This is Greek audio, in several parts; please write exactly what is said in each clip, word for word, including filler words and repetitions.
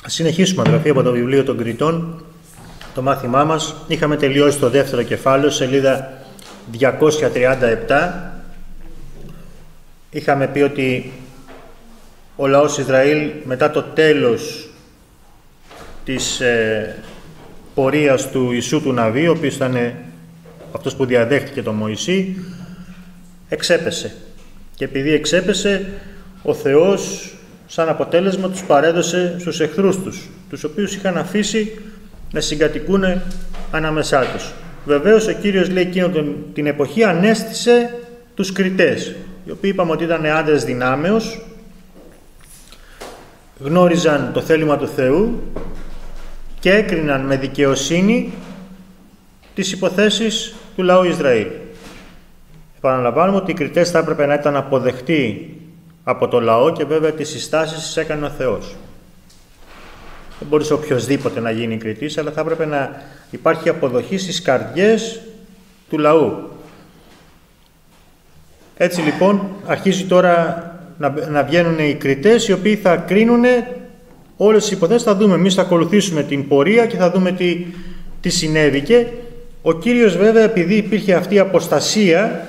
Συνεχίσουμε, αδελφοί, από το βιβλίο των Κριτών, το μάθημά μας. Είχαμε τελειώσει το δεύτερο κεφάλαιο, σελίδα διακόσια τριάντα επτά. Είχαμε πει ότι ο λαός Ισραήλ μετά το τέλος της ε, πορείας του Ιησού του Ναβί, ο οποίος ήταν αυτός που διαδέχτηκε τον Μωυσή, εξέπεσε. Και επειδή εξέπεσε, ο Θεός σαν αποτέλεσμα τους παρέδωσε στους εχθρούς τους, τους οποίους είχαν αφήσει να συγκατοικούν ανάμεσά τους. Βεβαίως ο Κύριος, λέει, εκείνο τον, την εποχή ανέστησε τους Κριτές, οι οποίοι είπαμε ότι ήταν άντρες δυνάμεως, γνώριζαν το θέλημα του Θεού και έκριναν με δικαιοσύνη τις υποθέσεις του λαού Ισραήλ. Επαναλαμβάνουμε ότι οι Κριτές θα έπρεπε να ήταν αποδεκτοί από το λαό και βέβαια τις συστάσεις τις έκανε ο Θεός. Δεν μπορούσε οποιοσδήποτε να γίνει Κριτής, αλλά θα έπρεπε να υπάρχει αποδοχή στις καρδιές του λαού. Έτσι λοιπόν αρχίζει τώρα να, να βγαίνουν οι Κριτές, οι οποίοι θα κρίνουν όλες τις υποθέσεις. Θα δούμε, εμείς θα ακολουθήσουμε την πορεία και θα δούμε τι, τι συνέβηκε. Ο Κύριος βέβαια, επειδή υπήρχε αυτή η αποστασία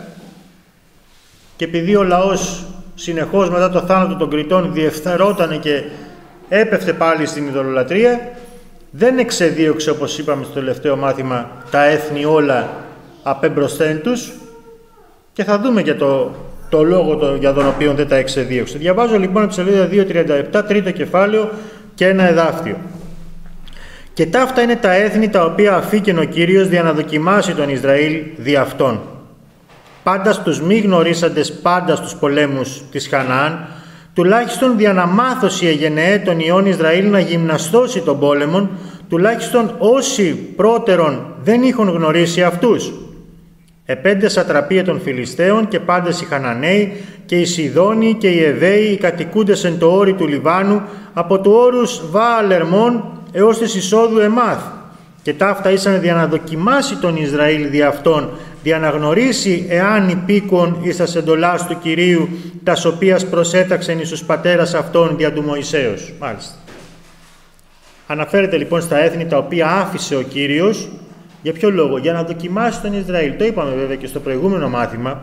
και επειδή ο λαός συνεχώς μετά το θάνατο των Κριτών διεφθαρότανε και έπεφτε πάλι στην ειδωλολατρία, δεν εξεδίωξε, όπως είπαμε στο τελευταίο μάθημα, τα έθνη όλα απέμπροσθέν τους, και θα δούμε για το, το λόγο το, για τον οποίο δεν τα εξεδίωξε. Διαβάζω λοιπόν από τη σελίδα διακόσια τριάντα επτά, τρίτο κεφάλαιο και ένα εδάφιο. «Και ταύτα είναι τα έθνη τα οποία αφήκεν ο Κύριος για να δοκιμάσει τον Ισραήλ δι' αυτών. Πάντα στους μη γνωρίσαντες πάντα στους πολέμους της Χαναάν, τουλάχιστον δια να μάθωση εγενεέ των ιών Ισραήλ να γυμναστώσει τον πόλεμον, τουλάχιστον όσοι πρώτερον δεν είχαν γνωρίσει αυτούς. Επέντε σατραπία των Φιλιστέων και πάντες οι Χαναναίοι και οι Σιδόνοι και οι Εβαίοι, οι κατοικούντες εν το όρι του Λιβάνου, από του όρους Βααλερμών έως της εισόδου Εμάθ. Και ταύτα ήσαν δια να δοκιμάσει τον Ισραήλ δι' αυτόν, για να γνωρίσει εάν υπήκον εις τας εντολάς του Κυρίου, τας οποίας προσέταξεν εις τους πατέρας αυτών δια του Μωυσέως». Μάλιστα. Αναφέρεται λοιπόν στα έθνη τα οποία άφησε ο Κύριος. Για ποιο λόγο? Για να δοκιμάσει τον Ισραήλ. Το είπαμε βέβαια και στο προηγούμενο μάθημα.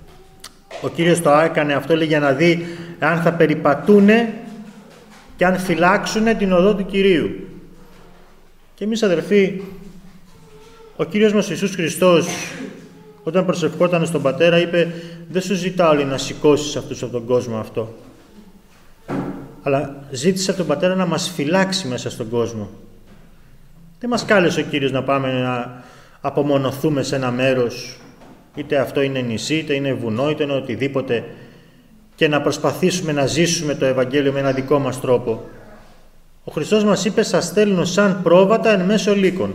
Ο Κύριος το έκανε αυτό, λέει, για να δει αν θα περιπατούνε και αν φυλάξουνε την οδό του Κυρίου. Και εμείς, αδερφοί, ο Κύριος μας Ιησούς Χριστός, όταν προσευχόταν στον Πατέρα, είπε: «Δεν σου ζητάω, λέει, να σηκώσεις αυτούς από τον κόσμο αυτό, αλλά ζήτησε από τον Πατέρα να μας φυλάξει μέσα στον κόσμο». Δεν μας κάλεσε ο Κύριος να πάμε να απομονωθούμε σε ένα μέρος, είτε αυτό είναι νησί, είτε είναι βουνό, είτε είναι οτιδήποτε, και να προσπαθήσουμε να ζήσουμε το Ευαγγέλιο με ένα δικό μας τρόπο. Ο Χριστός μας είπε: «Σας στέλνω σαν πρόβατα εν μέσω λύκων».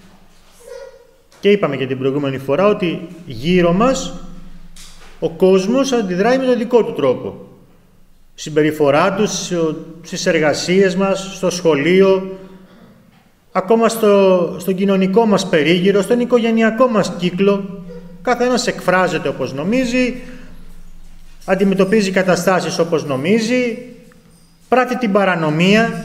Και είπαμε και την προηγούμενη φορά ότι γύρω μας ο κόσμος αντιδράει με τον δικό του τρόπο. Συμπεριφορά τους, στις εργασίες μας, στο σχολείο, ακόμα στο, στον κοινωνικό μας περίγυρο, στον οικογενειακό μας κύκλο. Καθένας εκφράζεται όπως νομίζει, αντιμετωπίζει καταστάσεις όπως νομίζει, πράττει την παρανομία,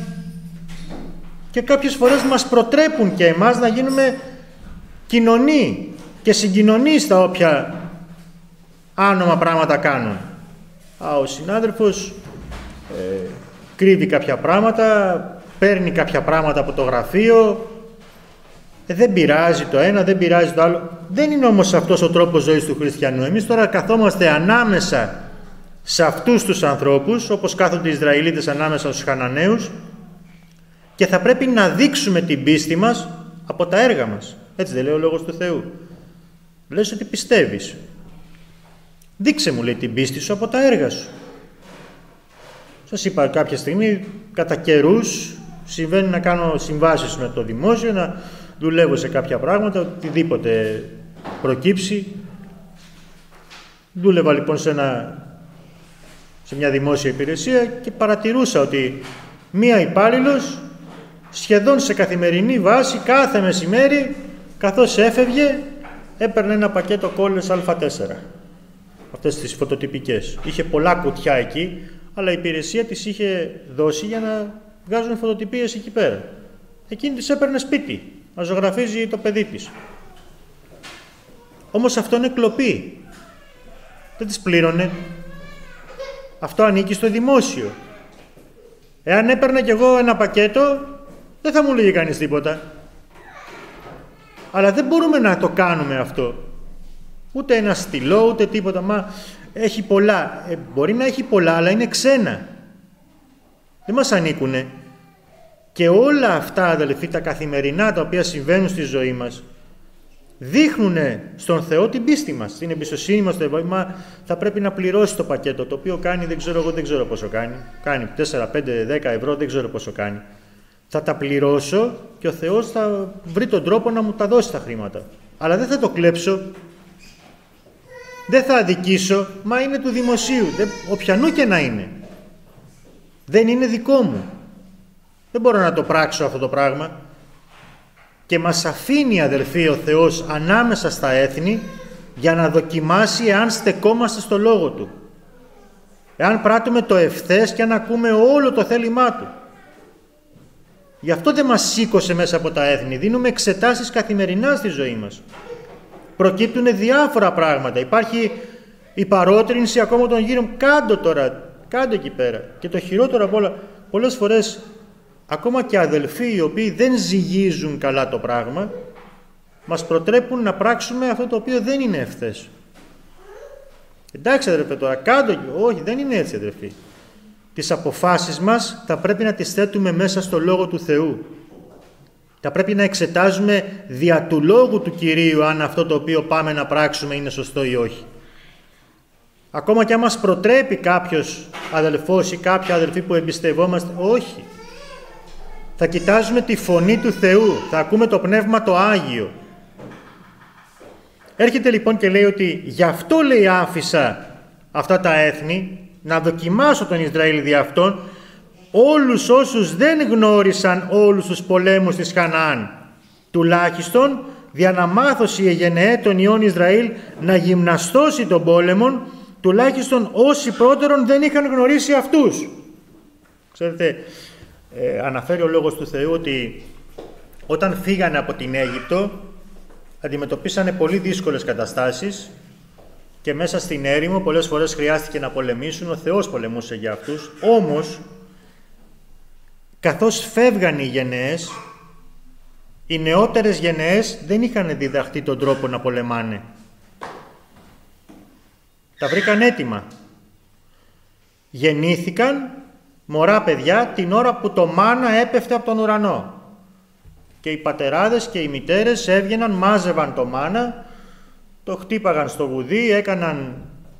και κάποιες φορές μας προτρέπουν και εμάς να γίνουμε κοινωνοί και συγκοινωνοί στα όποια άνομα πράγματα κάνουν. Α, ο συνάδελφος ε, κρύβει κάποια πράγματα, παίρνει κάποια πράγματα από το γραφείο, ε, δεν πειράζει το ένα, δεν πειράζει το άλλο. Δεν είναι όμως αυτός ο τρόπος ζωής του χριστιανού. Εμείς τώρα καθόμαστε ανάμεσα σε αυτούς τους ανθρώπους, όπως κάθονται οι Ισραηλίτες ανάμεσα στους Χαναναίους, και θα πρέπει να δείξουμε την πίστη μας από τα έργα μας. Έτσι δεν λέει ο Λόγος του Θεού? Λες ότι πιστεύεις. Δείξε μου, λέει, την πίστη σου από τα έργα σου. Σας είπα κάποια στιγμή, κατά καιρούς συμβαίνει να κάνω συμβάσεις με το δημόσιο, να δουλεύω σε κάποια πράγματα, οτιδήποτε προκύψει. Δούλευα λοιπόν σε, ένα, σε μια δημόσια υπηρεσία και παρατηρούσα ότι μία υπάλληλος σχεδόν σε καθημερινή βάση, κάθε μεσημέρι, καθώς έφευγε, έπαιρνε ένα πακέτο κόλλες Α τέσσερα. Αυτές τις φωτοτυπικές. Είχε πολλά κουτιά εκεί, αλλά η υπηρεσία της είχε δώσει για να βγάζουν φωτοτυπίες εκεί πέρα. Εκείνη της έπαιρνε σπίτι, να ζωγραφίζει το παιδί της. Όμως αυτό είναι κλοπή. Δεν τις πλήρωνε. Αυτό ανήκει στο δημόσιο. Εάν έπαιρνα κι εγώ ένα πακέτο, δεν θα μου λέγει κανείς τίποτα. Αλλά δεν μπορούμε να το κάνουμε αυτό. Ούτε ένα στυλό, ούτε τίποτα. Μα έχει πολλά. Ε, μπορεί να έχει πολλά, αλλά είναι ξένα. Δεν μας ανήκουνε. Και όλα αυτά, αδελφοί, τα καθημερινά τα οποία συμβαίνουν στη ζωή μας, δείχνουν στον Θεό την πίστη μας, την εμπιστοσύνη μας στο Ευαγγέλιο. Θα πρέπει να πληρώσει το πακέτο, το οποίο κάνει, δεν ξέρω εγώ, δεν ξέρω πόσο κάνει. Κάνει τέσσερα, πέντε, δέκα ευρώ, δεν ξέρω πόσο κάνει. Θα τα πληρώσω και ο Θεός θα βρει τον τρόπο να μου τα δώσει τα χρήματα. Αλλά δεν θα το κλέψω, δεν θα αδικήσω, μα είναι του δημοσίου, δεν, οποιανού και να είναι. Δεν είναι δικό μου. Δεν μπορώ να το πράξω αυτό το πράγμα. Και μας αφήνει, αδελφοί, ο Θεός ανάμεσα στα έθνη για να δοκιμάσει εάν στεκόμαστε στο Λόγο Του. Εάν πράττουμε το ευθές και αν ακούμε όλο το θέλημά Του. Γι' αυτό δεν μας σήκωσε μέσα από τα έθνη. Δίνουμε εξετάσεις καθημερινά στη ζωή μας. Προκύπτουν διάφορα πράγματα. Υπάρχει η παρότρινση ακόμα των γύρω. Κάντο τώρα, κάντο εκεί πέρα. Και το χειρότερο απ' όλα, πολλές φορές ακόμα και αδελφοί οι οποίοι δεν ζυγίζουν καλά το πράγμα, μας προτρέπουν να πράξουμε αυτό το οποίο δεν είναι ευθές. Εντάξει αδελφέ τώρα, κάντο, όχι, δεν είναι έτσι αδελφοί. Τις αποφάσεις μας θα πρέπει να τις θέτουμε μέσα στο Λόγο του Θεού. Θα πρέπει να εξετάζουμε δια του Λόγου του Κυρίου αν αυτό το οποίο πάμε να πράξουμε είναι σωστό ή όχι. Ακόμα και αν μας προτρέπει κάποιος αδελφός ή κάποια αδελφή που εμπιστευόμαστε, όχι. Θα κοιτάζουμε τη φωνή του Θεού, θα ακούμε το Πνεύμα το Άγιο. Έρχεται λοιπόν και λέει ότι γι' αυτό, λέει, άφησα αυτά τα έθνη, να δοκιμάσω τον Ισραήλ δι' αυτόν, όλους όσους δεν γνώρισαν όλους τους πολέμους της Χαναάν, τουλάχιστον δια να μάθωση εγενεέ των ιών Ισραήλ να γυμναστώσει τον πόλεμον, τουλάχιστον όσοι πρώτερον δεν είχαν γνωρίσει αυτούς. Ξέρετε, ε, αναφέρει ο Λόγος του Θεού ότι όταν φύγανε από την Αίγυπτο αντιμετωπίσανε πολύ δύσκολες καταστάσεις και μέσα στην έρημο πολλές φορές χρειάστηκε να πολεμήσουν, ο Θεός πολεμούσε για αυτούς. Όμως, καθώς φεύγανε οι γενναίες, οι νεότερες γενναίες δεν είχαν διδαχτεί τον τρόπο να πολεμάνε. Τα βρήκαν έτοιμα. Γεννήθηκαν μωρά παιδιά την ώρα που το μάνα έπεφτε από τον ουρανό. Και οι πατεράδες και οι μητέρες έβγαιναν, μάζευαν το μάνα, το χτύπαγαν στο γουδί, έκαναν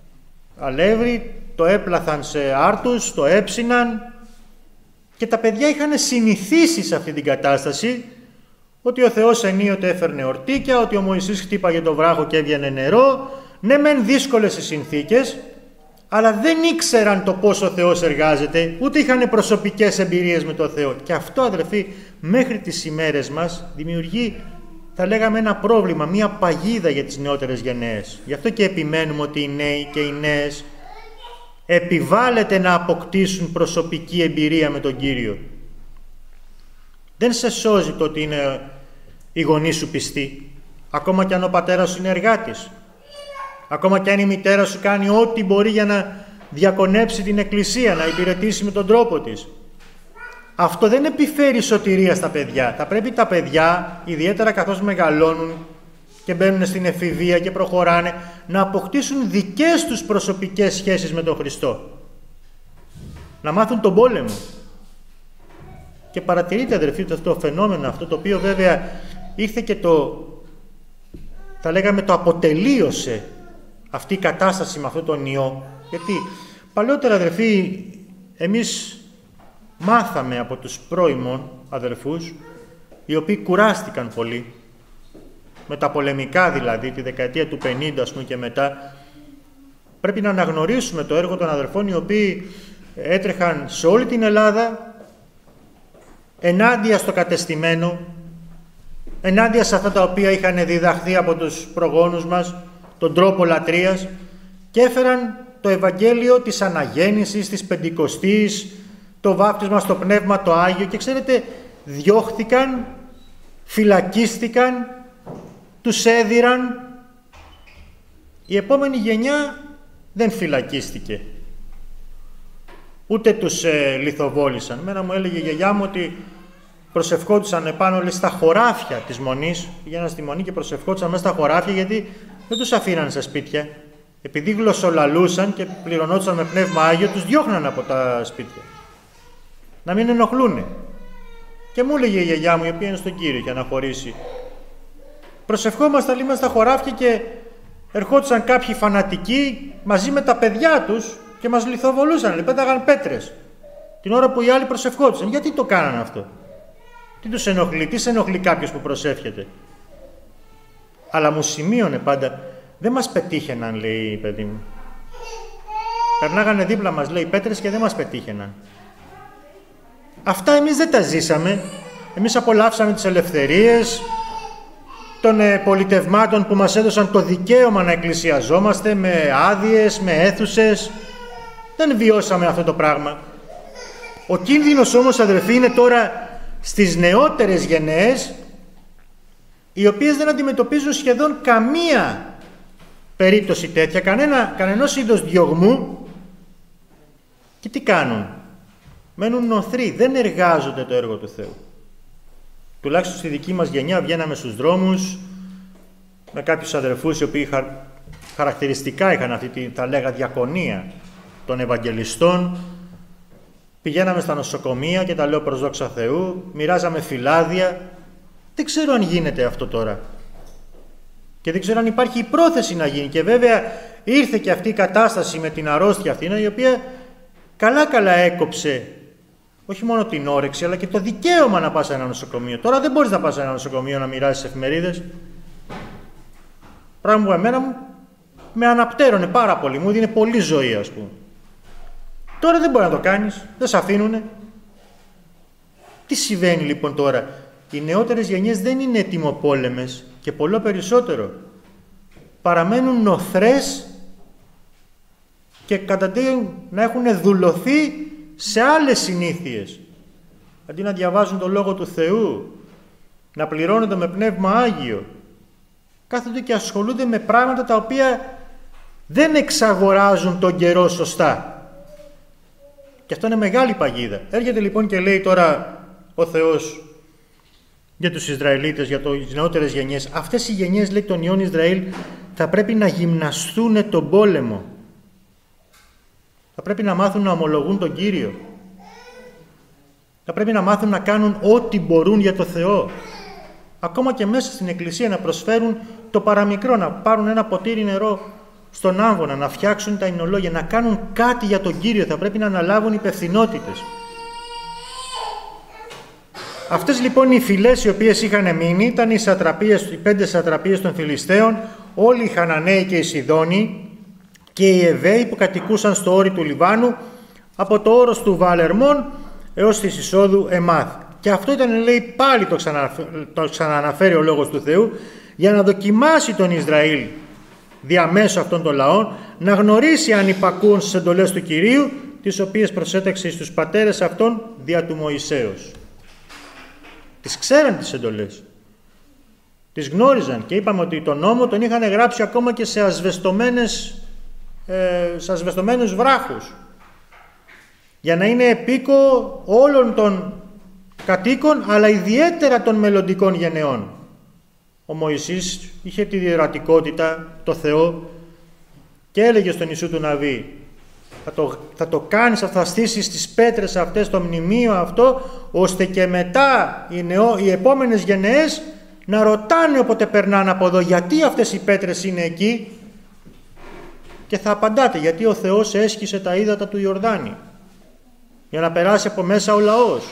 αλεύρι, το έπλαθαν σε άρτους, το έψιναν και τα παιδιά είχαν συνηθίσει σε αυτή την κατάσταση ότι ο Θεός ενίοτε έφερνε ορτίκια, ότι ο Μωυσής χτύπαγε το βράχο και έβγαινε νερό. Ναι μεν δύσκολες οι συνθήκες, αλλά δεν ήξεραν το πώς ο Θεός εργάζεται, ούτε είχαν προσωπικές εμπειρίες με τον Θεό. Και αυτό, αδελφοί, μέχρι τις ημέρες μας δημιουργεί, θα λέγαμε, ένα πρόβλημα, μία παγίδα για τις νεότερες γενναίες. Γι' αυτό και επιμένουμε ότι οι νέοι και οι νέες επιβάλλεται να αποκτήσουν προσωπική εμπειρία με τον Κύριο. Δεν σε σώζει το ότι είναι οι γονείς σου πιστοί, ακόμα και αν ο πατέρας σου είναι εργάτης. Ακόμα και αν η μητέρα σου κάνει ό,τι μπορεί για να διακονέψει την εκκλησία, να υπηρετήσει με τον τρόπο της. Αυτό δεν επιφέρει σωτηρία στα παιδιά. Θα πρέπει τα παιδιά, ιδιαίτερα καθώς μεγαλώνουν και μπαίνουν στην εφηβεία και προχωράνε, να αποκτήσουν δικές τους προσωπικές σχέσεις με τον Χριστό. Να μάθουν τον πόλεμο. Και παρατηρείτε, αδερφοί, το φαινόμενο αυτό, το οποίο βέβαια ήρθε και το, θα λέγαμε, το αποτελείωσε αυτή η κατάσταση με αυτόν τον ιό. Γιατί παλιότερα, αδερφοί, εμείς μάθαμε από τους πρώιμων αδερφούς, οι οποίοι κουράστηκαν πολύ, με τα πολεμικά δηλαδή, τη δεκαετία του πενήντα ας πούμε και μετά. Πρέπει να αναγνωρίσουμε το έργο των αδερφών, οι οποίοι έτρεχαν σε όλη την Ελλάδα, ενάντια στο κατεστημένο, ενάντια σε αυτά τα οποία είχαν διδαχθεί από τους προγόνους μας, τον τρόπο λατρείας, και έφεραν το Ευαγγέλιο της αναγέννησης, της Πεντηκοστής, το βάπτισμα στο Πνεύμα το Άγιο και ξέρετε, διώχθηκαν, φυλακίστηκαν, τους έδιραν. Η επόμενη γενιά δεν φυλακίστηκε, ούτε τους ε, λιθοβόλησαν. Μένα μου έλεγε η γιαγιά μου ότι προσευχόντουσαν επάνω λέει, στα χωράφια της Μονής, πήγαιναν στη Μονή και προσευχόντουσαν μέσα στα χωράφια, γιατί δεν τους αφήναν στα σπίτια. Επειδή γλωσσολαλούσαν και πληρωνόντουσαν με Πνεύμα Άγιο, τους διώχναν από τα σπίτια. Να μην ενοχλούνε. Και μου έλεγε η γιαγιά μου, η οποία είναι στον Κύριο για να χωρίσει, προσευχόμασταν λίγο στα χωράφια και ερχόντουσαν κάποιοι φανατικοί μαζί με τα παιδιά τους και μας λιθοβολούσαν, πέταγαν πέτρες την ώρα που οι άλλοι προσευχόντουσαν. Γιατί το κάνανε αυτό? Τι τους ενοχλεί, τι σε ενοχλεί κάποιος που προσεύχεται? Αλλά μου σημείωνε πάντα, δεν μας πετύχαιναν, λέει, παιδί μου. Περνάγανε δίπλα μας, λέει, πέτρες και δεν μας πετύχαιναν. Αυτά εμείς δεν τα ζήσαμε. Εμείς απολαύσαμε τις ελευθερίες των ε, πολιτευμάτων που μας έδωσαν το δικαίωμα να εκκλησιαζόμαστε με άδειες, με αίθουσες. Δεν βιώσαμε αυτό το πράγμα. Ο κίνδυνος όμως, αδερφοί, είναι τώρα στις νεότερες γενναίες, οι οποίες δεν αντιμετωπίζουν σχεδόν καμία περίπτωση τέτοια, κανένα, κανενός είδος διωγμού. Και τι κάνουν? Μένουν νοθροί, δεν εργάζονται το έργο του Θεού. Τουλάχιστον στη δική μας γενιά βγαίναμε στους δρόμους με κάποιους αδερφούς οι οποίοι χαρ... χαρακτηριστικά είχαν αυτή τη, θα λέγα, διακονία των Ευαγγελιστών. Πηγαίναμε στα νοσοκομεία και τα λέω προς δόξα Θεού, μοιράζαμε φυλάδια. Δεν ξέρω αν γίνεται αυτό τώρα. Και δεν ξέρω αν υπάρχει η πρόθεση να γίνει. Και βέβαια ήρθε και αυτή η κατάσταση με την αρρώστια αυτή, η οποία καλά καλά έκοψε όχι μόνο την όρεξη, αλλά και το δικαίωμα να πας σε ένα νοσοκομείο. Τώρα δεν μπορείς να πας σε ένα νοσοκομείο να μοιράσεις εφημερίδες. Πράγμα που εμένα μου με αναπτέρωνε πάρα πολύ, μου δίνει πολύ ζωή, ας πούμε. Τώρα δεν μπορεί να το κάνεις, δεν σε αφήνουνε. Τι συμβαίνει λοιπόν τώρα? Οι νεότερες γενιές δεν είναι ετοιμοπόλεμες και πολλό περισσότερο. Παραμένουν νοθρές και κατά να έχουν δουλωθεί σε άλλες συνήθειες. Αντί να διαβάζουν το Λόγο του Θεού, να πληρώνονται με Πνεύμα Άγιο, κάθονται και ασχολούνται με πράγματα τα οποία δεν εξαγοράζουν τον καιρό σωστά. Και αυτό είναι μεγάλη παγίδα. Έρχεται λοιπόν και λέει τώρα ο Θεός για τους Ισραηλίτες, για τις νεότερες γενιές. Αυτές οι γενιές, λέει, των ιών Ισραήλ θα πρέπει να γυμναστούν τον πόλεμο. Θα πρέπει να μάθουν να ομολογούν τον Κύριο. Θα πρέπει να μάθουν να κάνουν ό,τι μπορούν για το Θεό. Ακόμα και μέσα στην εκκλησία να προσφέρουν το παραμικρό, να πάρουν ένα ποτήρι νερό στον άμβονα, να φτιάξουν τα υμνολόγια, να κάνουν κάτι για τον Κύριο. Θα πρέπει να αναλάβουν υπευθυνότητες. Αυτές λοιπόν οι φυλές οι οποίες είχαν μείνει ήταν οι, σατραπίες, οι πέντε σατραπίες των Φιλιστέων, όλοι οι Χαναναίοι και οι Σιδόνιοι και οι Εβαίοι που κατοικούσαν στο όρι του Λιβάνου, από το όρος του Βαλερμών έως της εισόδου Εμάθ. Και αυτό ήταν, λέει, πάλι το, ξανανα, το ξαναναφέρει ο Λόγος του Θεού, για να δοκιμάσει τον Ισραήλ διαμέσου αυτών των λαών, να γνωρίσει αν υπακούουν στις εντολές του Κυρίου, τις οποίες προσέταξε στους πατέρες αυτών δια του Μωυσέως. Τις ξέραν τις εντολές. Τις γνώριζαν και είπαμε ότι τον νόμο τον είχαν γράψει ακόμα και σε, ασβεστομένες, ε, σε ασβεστομένους βράχους, για να είναι επίκο όλων των κατοίκων, αλλά ιδιαίτερα των μελλοντικών γενεών. Ο Μωυσής είχε τη διορατικότητα, το Θεό, και έλεγε στον Ιησού του Ναβί, θα το, θα το κάνεις, θα στήσεις τις πέτρες αυτές, το μνημείο αυτό, ώστε και μετά οι, νεό, οι επόμενες γενναίες να ρωτάνε όποτε περνάνε από εδώ, γιατί αυτές οι πέτρες είναι εκεί, και θα απαντάτε, γιατί ο Θεός έσχισε τα ύδατα του Ιορδάνη για να περάσει από μέσα ο λαός.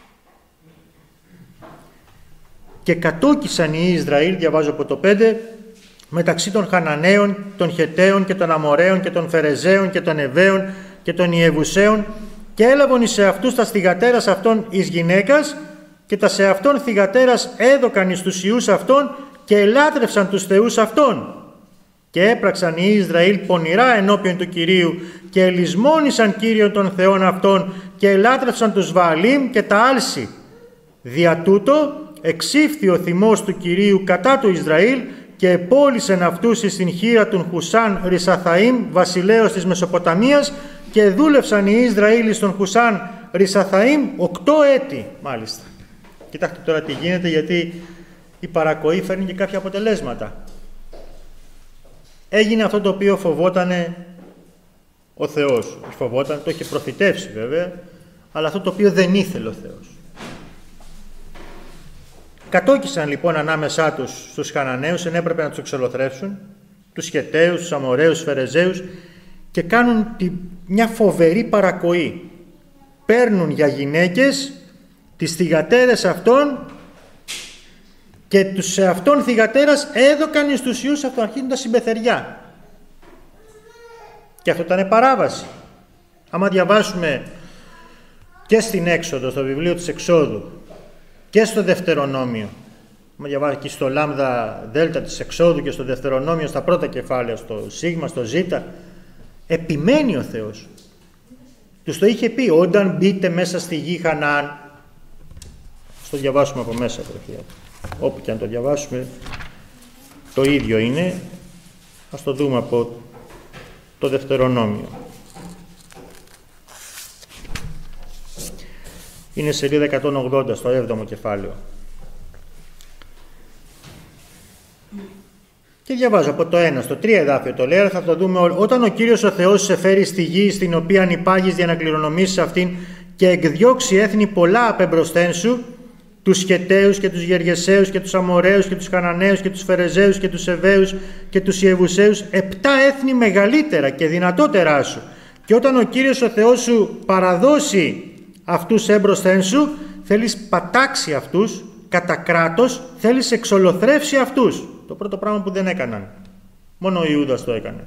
Και κατόκισαν οι Ισραήλ, διαβάζω από το πέντε, μεταξύ των Χαναναίων, των Χεταίων και των Αμοραίων και των Φερεζαίων και των Εβαίων και των Ιεβουσαίων, και έλαβον εις εαυτούς τα θυγατέρας αυτών εις γυναίκας, και τα σε αυτών θυγατέρας έδωκαν εις τους ιούς αυτών και ελάτρευσαν τους θεούς αυτών. Και έπραξαν οι Ισραήλ πονηρά ενώπιον του Κυρίου και ελισμόνησαν Κύριον των Θεών αυτών και ελάτρευσαν τους Βααλίμ και τα άλση. Δια τούτο εξήφθη ο θυμός του Κυρίου κατά του Ισραήλ και επόλυσεν αυτούς εις την χείρα των Χουσάν Ρισαθαΐμ, βασιλέως της Μεσοποταμίας, και δούλευσαν οι Ισραήλοι στον Χουσάν Ρισαθαΐμ οκτώ έτη μάλιστα. Κοιτάξτε τώρα τι γίνεται, γιατί η παρακοή φέρνει και κάποια αποτελέσματα. Έγινε αυτό το οποίο φοβότανε ο Θεός. Φοβόταν, το είχε προφητεύσει βέβαια, αλλά αυτό το οποίο δεν ήθελε ο Θεός. Κατόκισαν λοιπόν ανάμεσά τους στους Χαναναίους, εν έπρεπε να τους εξολοθρεύσουν, τους Χεταίους, τους Αμοραίους, τους Φερεζαίους, και κάνουν τη, μια φοβερή παρακοή. Παίρνουν για γυναίκες τις θυγατέρες αυτών και τους σε αυτόν θυγατέρας έδωκαν εις τους ιούς αυτοαρχήν τα συμπεθεριά. Και αυτό ήταν παράβαση. Άμα διαβάσουμε και στην Έξοδο, στο βιβλίο της Εξόδου, και στο Δευτερονόμιο, άμα διαβάσουμε και στο Λάμδα Δέλτα της Εξόδου και στο Δευτερονόμιο, στα πρώτα κεφάλαια, στο Σίγμα, στο Ζήτα, επιμένει ο Θεός. Τους το είχε πει, όταν μπείτε μέσα στη γη Χαναάν, στο διαβάσουμε από μέσα, προφία. Όπου και αν το διαβάσουμε, το ίδιο είναι. Ας το δούμε από το Δευτερονόμιο. Είναι σελίδα εκατόν ογδόντα, στο έβδομο κεφάλαιο. Και διαβάζω από το ένα στο τρία εδάφιο το λέει, αλλά θα το δούμε όλο. Όταν ο Κύριος ο Θεός σε φέρει στη γη, στην οποία υπάγεις για να κληρονομήσεις αυτήν, και εκδιώξει έθνη πολλά απεμπροσθέν σου, τους Χεταίους και τους Γεργεσαίους και τους Αμοραίους και τους Χαναναίους και τους Φερεζαίους και τους Εβαίους και τους Ιεβουσαίους, επτά έθνη μεγαλύτερα και δυνατότερά σου. Και όταν ο Κύριος ο Θεός σου παραδώσει αυτούς έμπροσθεν σου, θέλεις πατάξει αυτούς κατά κράτος, θέλεις εξολοθρεύσει αυτούς. Το πρώτο πράγμα που δεν έκαναν. Μόνο ο Ιούδας το έκανε.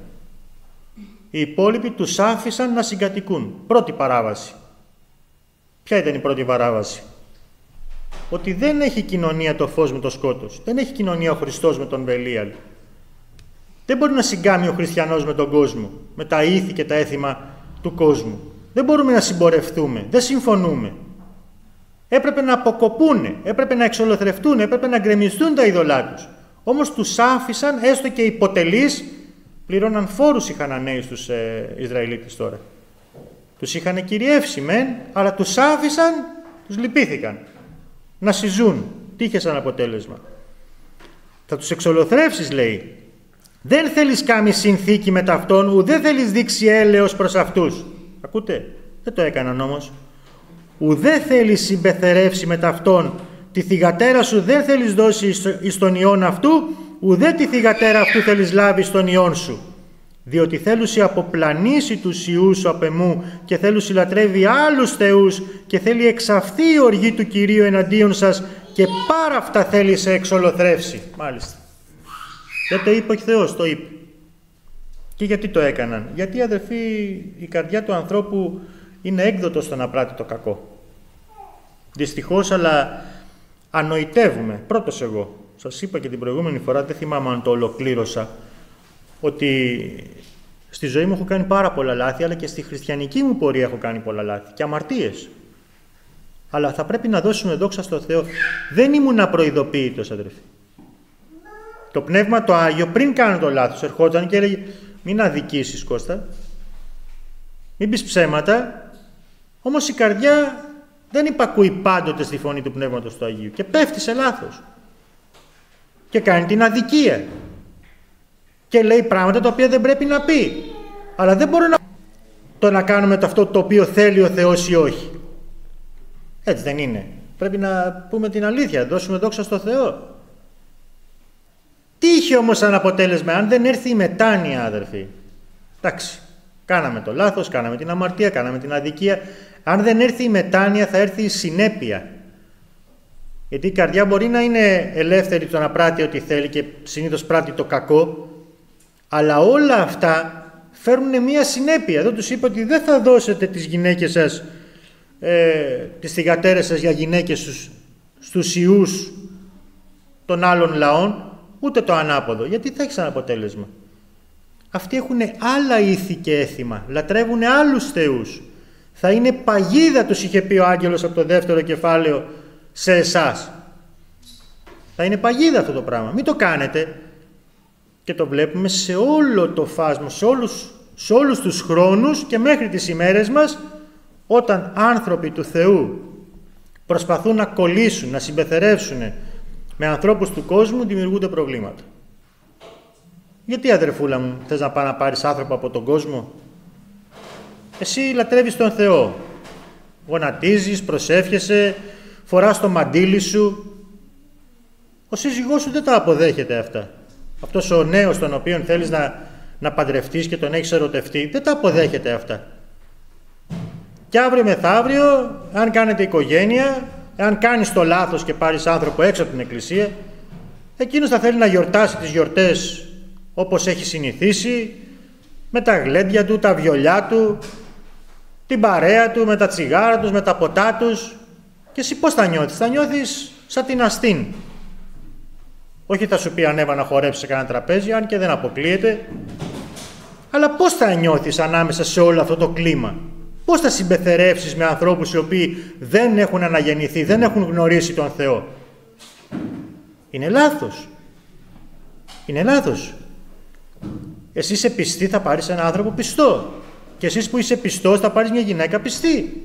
Οι υπόλοιποι τους άφησαν να συγκατοικούν. Πρώτη παράβαση. Ποια ήταν η πρώτη παράβαση? Ότι δεν έχει κοινωνία το φως με το σκότος. Δεν έχει κοινωνία ο Χριστός με τον Βελίαλ. Δεν μπορεί να συγκάμει ο χριστιανός με τον κόσμο, με τα ήθη και τα έθιμα του κόσμου. Δεν μπορούμε να συμπορευτούμε, δεν συμφωνούμε. Έπρεπε να αποκοπούνε, έπρεπε να εξολοθρευτούν, έπρεπε να γκρεμιστούν τα είδωλά τους. Όμως τους άφησαν, έστω και υποτελείς, πληρώναν φόρους οι Χαναναίοι στους ε, Ισραηλίτες τώρα. Τους είχαν κυριεύσει μεν, αλλά τους άφησαν, τους λυπήθηκαν. Να συζούν. Τι είχε σαν αποτέλεσμα? Θα τους εξολοθρεύσεις, λέει. Δεν θέλεις κάμει συνθήκη με ταυτόν, ουδέ θέλεις δείξει έλεος προς αυτούς. Ακούτε, δεν το έκαναν όμως. Ουδέ θέλεις συμπεθερεύσει με ταυτόν, τη θυγατέρα σου δεν θέλεις δώσει εις τον ιόν αυτού, ουδέ τη θυγατέρα αυτού θέλεις λάβει στον ιόν σου. Διότι θέλουσι αποπλανήσει τους ιούς σου απ' εμού και θέλουσι λατρεύει άλλους θεούς και θέλει εξαφθεί η οργή του Κυρίου εναντίον σας και πάρα αυτά θέλει σε εξολοθρεύσει. Μάλιστα. Δεν το είπε ο Θεός, το είπε. Και γιατί το έκαναν? Γιατί, αδερφοί, η καρδιά του ανθρώπου είναι έκδοτο στο να πράττει το κακό. Δυστυχώς, αλλά ανοητεύουμε. Πρώτος εγώ. Σας είπα και την προηγούμενη φορά, δεν θυμάμαι αν το ολοκλήρωσα, ότι στη ζωή μου έχω κάνει πάρα πολλά λάθη, αλλά και στη χριστιανική μου πορεία έχω κάνει πολλά λάθη και αμαρτίες. Αλλά θα πρέπει να δώσουμε δόξα στο Θεό. Δεν ήμουν απροειδοποίητος, αδερφοί. Το Πνεύμα το Άγιο πριν κάνω το λάθος ερχόταν και έλεγε, μην αδικήσεις, Κώστα, μην πεις ψέματα. Όμως η καρδιά δεν υπακούει πάντοτε στη φωνή του Πνεύματος του Αγίου και πέφτει σε λάθος και κάνει την αδικία και λέει πράγματα τα οποία δεν πρέπει να πει. Αλλά δεν μπορούμε να το να κάνουμε το αυτό το οποίο θέλει ο Θεός ή όχι. Έτσι δεν είναι? Πρέπει να πούμε την αλήθεια, δώσουμε δόξα στο Θεό. Τι είχε όμως σαν αποτέλεσμα? Αν δεν έρθει η μετάνοια, αδερφοί, εντάξει, κάναμε το λάθος, κάναμε την αμαρτία, κάναμε την αδικία. Αν δεν έρθει η μετάνοια, θα έρθει η συνέπεια. Γιατί η καρδιά μπορεί να είναι ελεύθερη το να πράττει ό,τι θέλει και συνήθως πράττει το κακό, αλλά όλα αυτά φέρνουν μία συνέπεια. Εδώ τους είπα ότι δεν θα δώσετε τις γυναίκες σας, ε, τις θυγατέρες σας για γυναίκες στους, στους ιούς των άλλων λαών, ούτε το ανάποδο. Γιατί θα έχει σαν αποτέλεσμα? Αυτοί έχουν άλλα ήθη και έθιμα, λατρεύουν άλλους θεούς. Θα είναι παγίδα, τους είχε πει ο άγγελος από το δεύτερο κεφάλαιο, σε εσάς. Θα είναι παγίδα αυτό το πράγμα. Μην το κάνετε. Και το βλέπουμε σε όλο το φάσμα, σε όλους, σε όλους τους χρόνους και μέχρι τις ημέρες μας, όταν άνθρωποι του Θεού προσπαθούν να κολλήσουν, να συμπεθερεύσουν με ανθρώπους του κόσμου, δημιουργούνται προβλήματα. Γιατί, αδερφούλα μου, θες να πάει να πάρεις άνθρωπο από τον κόσμο? Εσύ λατρεύεις τον Θεό. Γονατίζεις, προσεύχεσαι, φοράς το μαντίλι σου. Ο σύζυγός σου δεν τα αποδέχεται αυτά. Αυτός ο νέος τον οποίον θέλεις να, να παντρευτείς και τον έχεις ερωτευτεί, δεν τα αποδέχεται αυτά. Και αύριο μεθαύριο, αν κάνετε οικογένεια, αν κάνεις το λάθος και πάρεις άνθρωπο έξω από την εκκλησία, εκείνος θα θέλει να γιορτάσει τις γιορτές όπως έχει συνηθίσει, με τα γλέντια του, τα βιολιά του, την παρέα του, με τα τσιγάρα τους, με τα ποτά τους. Και εσύ πώς θα νιώθεις? Θα νιώθεις σαν την αστήν. Όχι θα σου πει ανέβα να χορέψεις σε κανένα τραπέζι, αν και δεν αποκλείεται. Αλλά πώς θα νιώθεις ανάμεσα σε όλο αυτό το κλίμα? Πώς θα συμπεθερεύσεις με ανθρώπους οι οποίοι δεν έχουν αναγεννηθεί, δεν έχουν γνωρίσει τον Θεό? Είναι λάθος. Είναι λάθος. Εσύ είσαι πιστή, θα πάρεις έναν άνθρωπο πιστό. Και εσείς που είσαι πιστός θα πάρεις μια γυναίκα πιστή.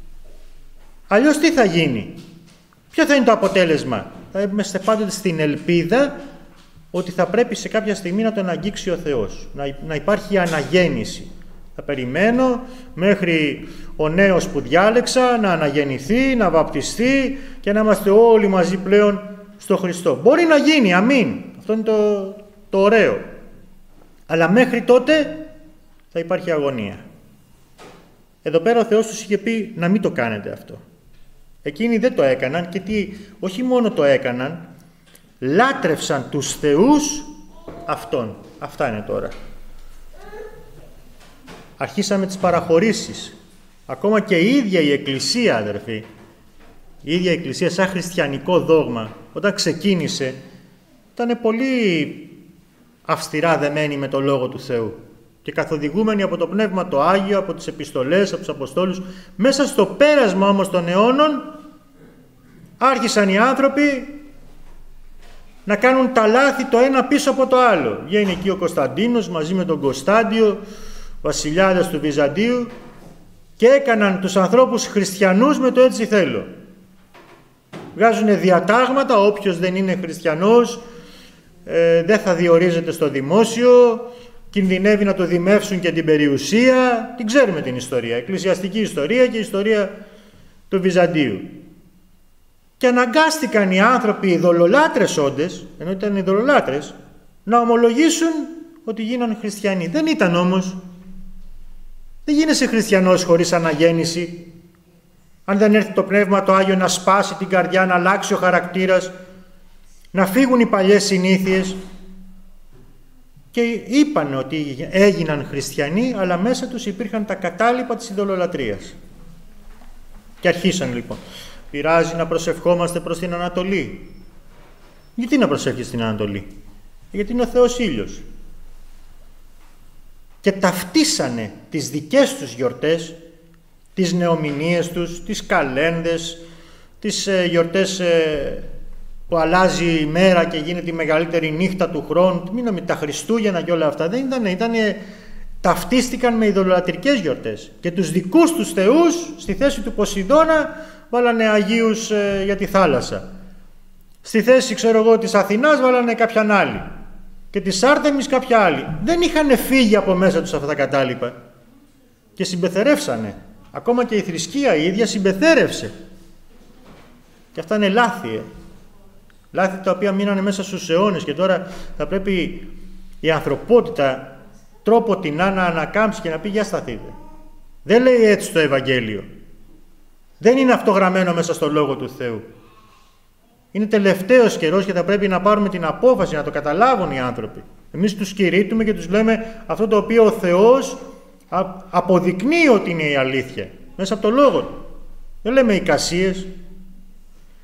Αλλιώς τι θα γίνει? Ποιο θα είναι το αποτέλεσμα? Θα είμαστε πάντοτε στην ελπίδα ότι θα πρέπει σε κάποια στιγμή να τον αγγίξει ο Θεός, να, να υπάρχει αναγέννηση. Θα περιμένω μέχρι ο νέος που διάλεξα να αναγεννηθεί, να βαπτιστεί και να είμαστε όλοι μαζί πλέον στο Χριστό. Μπορεί να γίνει, αμήν. Αυτό είναι το, το ωραίο. Αλλά μέχρι τότε θα υπάρχει αγωνία. Εδώ πέρα ο Θεός τους είχε πει να μην το κάνετε αυτό. Εκείνοι δεν το έκαναν και τι, όχι μόνο το έκαναν, λάτρευσαν τους θεούς αυτών. Αυτά είναι τώρα. Αρχίσαμε τις παραχωρήσεις. Ακόμα και η ίδια η Εκκλησία, αδερφοί, η ίδια η Εκκλησία σαν χριστιανικό δόγμα, όταν ξεκίνησε, ήταν πολύ αυστηρά δεμένη με το Λόγο του Θεού και καθοδηγούμενοι από το Πνεύμα το Άγιο, από τις επιστολές, από τους Αποστόλους. Μέσα στο πέρασμα όμως των αιώνων άρχισαν οι άνθρωποι να κάνουν τα λάθη το ένα πίσω από το άλλο. Βγαίνει εκεί ο Κωνσταντίνος μαζί με τον Κωνστάντιο, βασιλιάδες του Βυζαντίου, και έκαναν τους ανθρώπους χριστιανούς με το έτσι θέλω. Βγάζουν διατάγματα, όποιος δεν είναι χριστιανός ε, δεν θα διορίζεται στο δημόσιο, κινδυνεύει να το δημεύσουν και την περιουσία. Την ξέρουμε την ιστορία, εκκλησιαστική ιστορία και ιστορία του Βυζαντίου. Και αναγκάστηκαν οι άνθρωποι, οι ειδωλολάτρες όντες, ενώ ήταν ειδωλολάτρες, να ομολογήσουν ότι γίνανε χριστιανοί. Δεν ήταν όμως. Δεν γίνεσαι χριστιανός χωρίς αναγέννηση. Αν δεν έρθει το Πνεύμα το Άγιο να σπάσει την καρδιά, να αλλάξει ο χαρακτήρας, να φύγουν οι παλιές συνήθειες. Και είπαν ότι έγιναν χριστιανοί, αλλά μέσα τους υπήρχαν τα κατάλοιπα της ειδωλολατρίας. Και αρχίσαν λοιπόν. Πειράζει να προσευχόμαστε προς την Ανατολή. Γιατί να προσεύχεις στην Ανατολή? Γιατί είναι ο Θεός ήλιος. Και ταυτίσανε τις δικές τους γιορτές, τις νεομηνίες τους, τις καλένδες, τις ε, γιορτές ε, που αλλάζει η μέρα και γίνεται η μεγαλύτερη νύχτα του χρόνου, μην νομίζετε, τα Χριστούγεννα και όλα αυτά. Δεν ήταν, ήτανε, ταυτίστηκαν με ειδωλολατρικές γιορτές. Και τους δικούς τους θεούς, στη θέση του Ποσειδώνα, βάλανε Αγίους ε, για τη θάλασσα. Στη θέση, ξέρω εγώ, της Αθηνάς βάλανε κάποιαν άλλη. Και της Άρτεμις κάποια άλλη. Δεν είχαν φύγει από μέσα τους αυτά τα κατάλοιπα. Και συμπεθερεύσανε. Ακόμα και η θρησκεία η ίδια συμπεθέρευσε. Και αυτά είναι λάθη. Ε. Λάθη τα οποία μείνανε μέσα στους αιώνες. Και τώρα θα πρέπει η ανθρωπότητα τρόπο την να ανακάμψει και να πει για σταθείτε. Δεν λέει έτσι το Ευαγγέλιο. Δεν είναι αυτό γραμμένο μέσα στο Λόγο του Θεού. Είναι τελευταίος καιρός και θα πρέπει να πάρουμε την απόφαση να το καταλάβουν οι άνθρωποι. Εμείς τους κηρύττουμε και τους λέμε αυτό το οποίο ο Θεός αποδεικνύει ότι είναι η αλήθεια. Μέσα από το Λόγο του. Δεν λέμε εικασίες.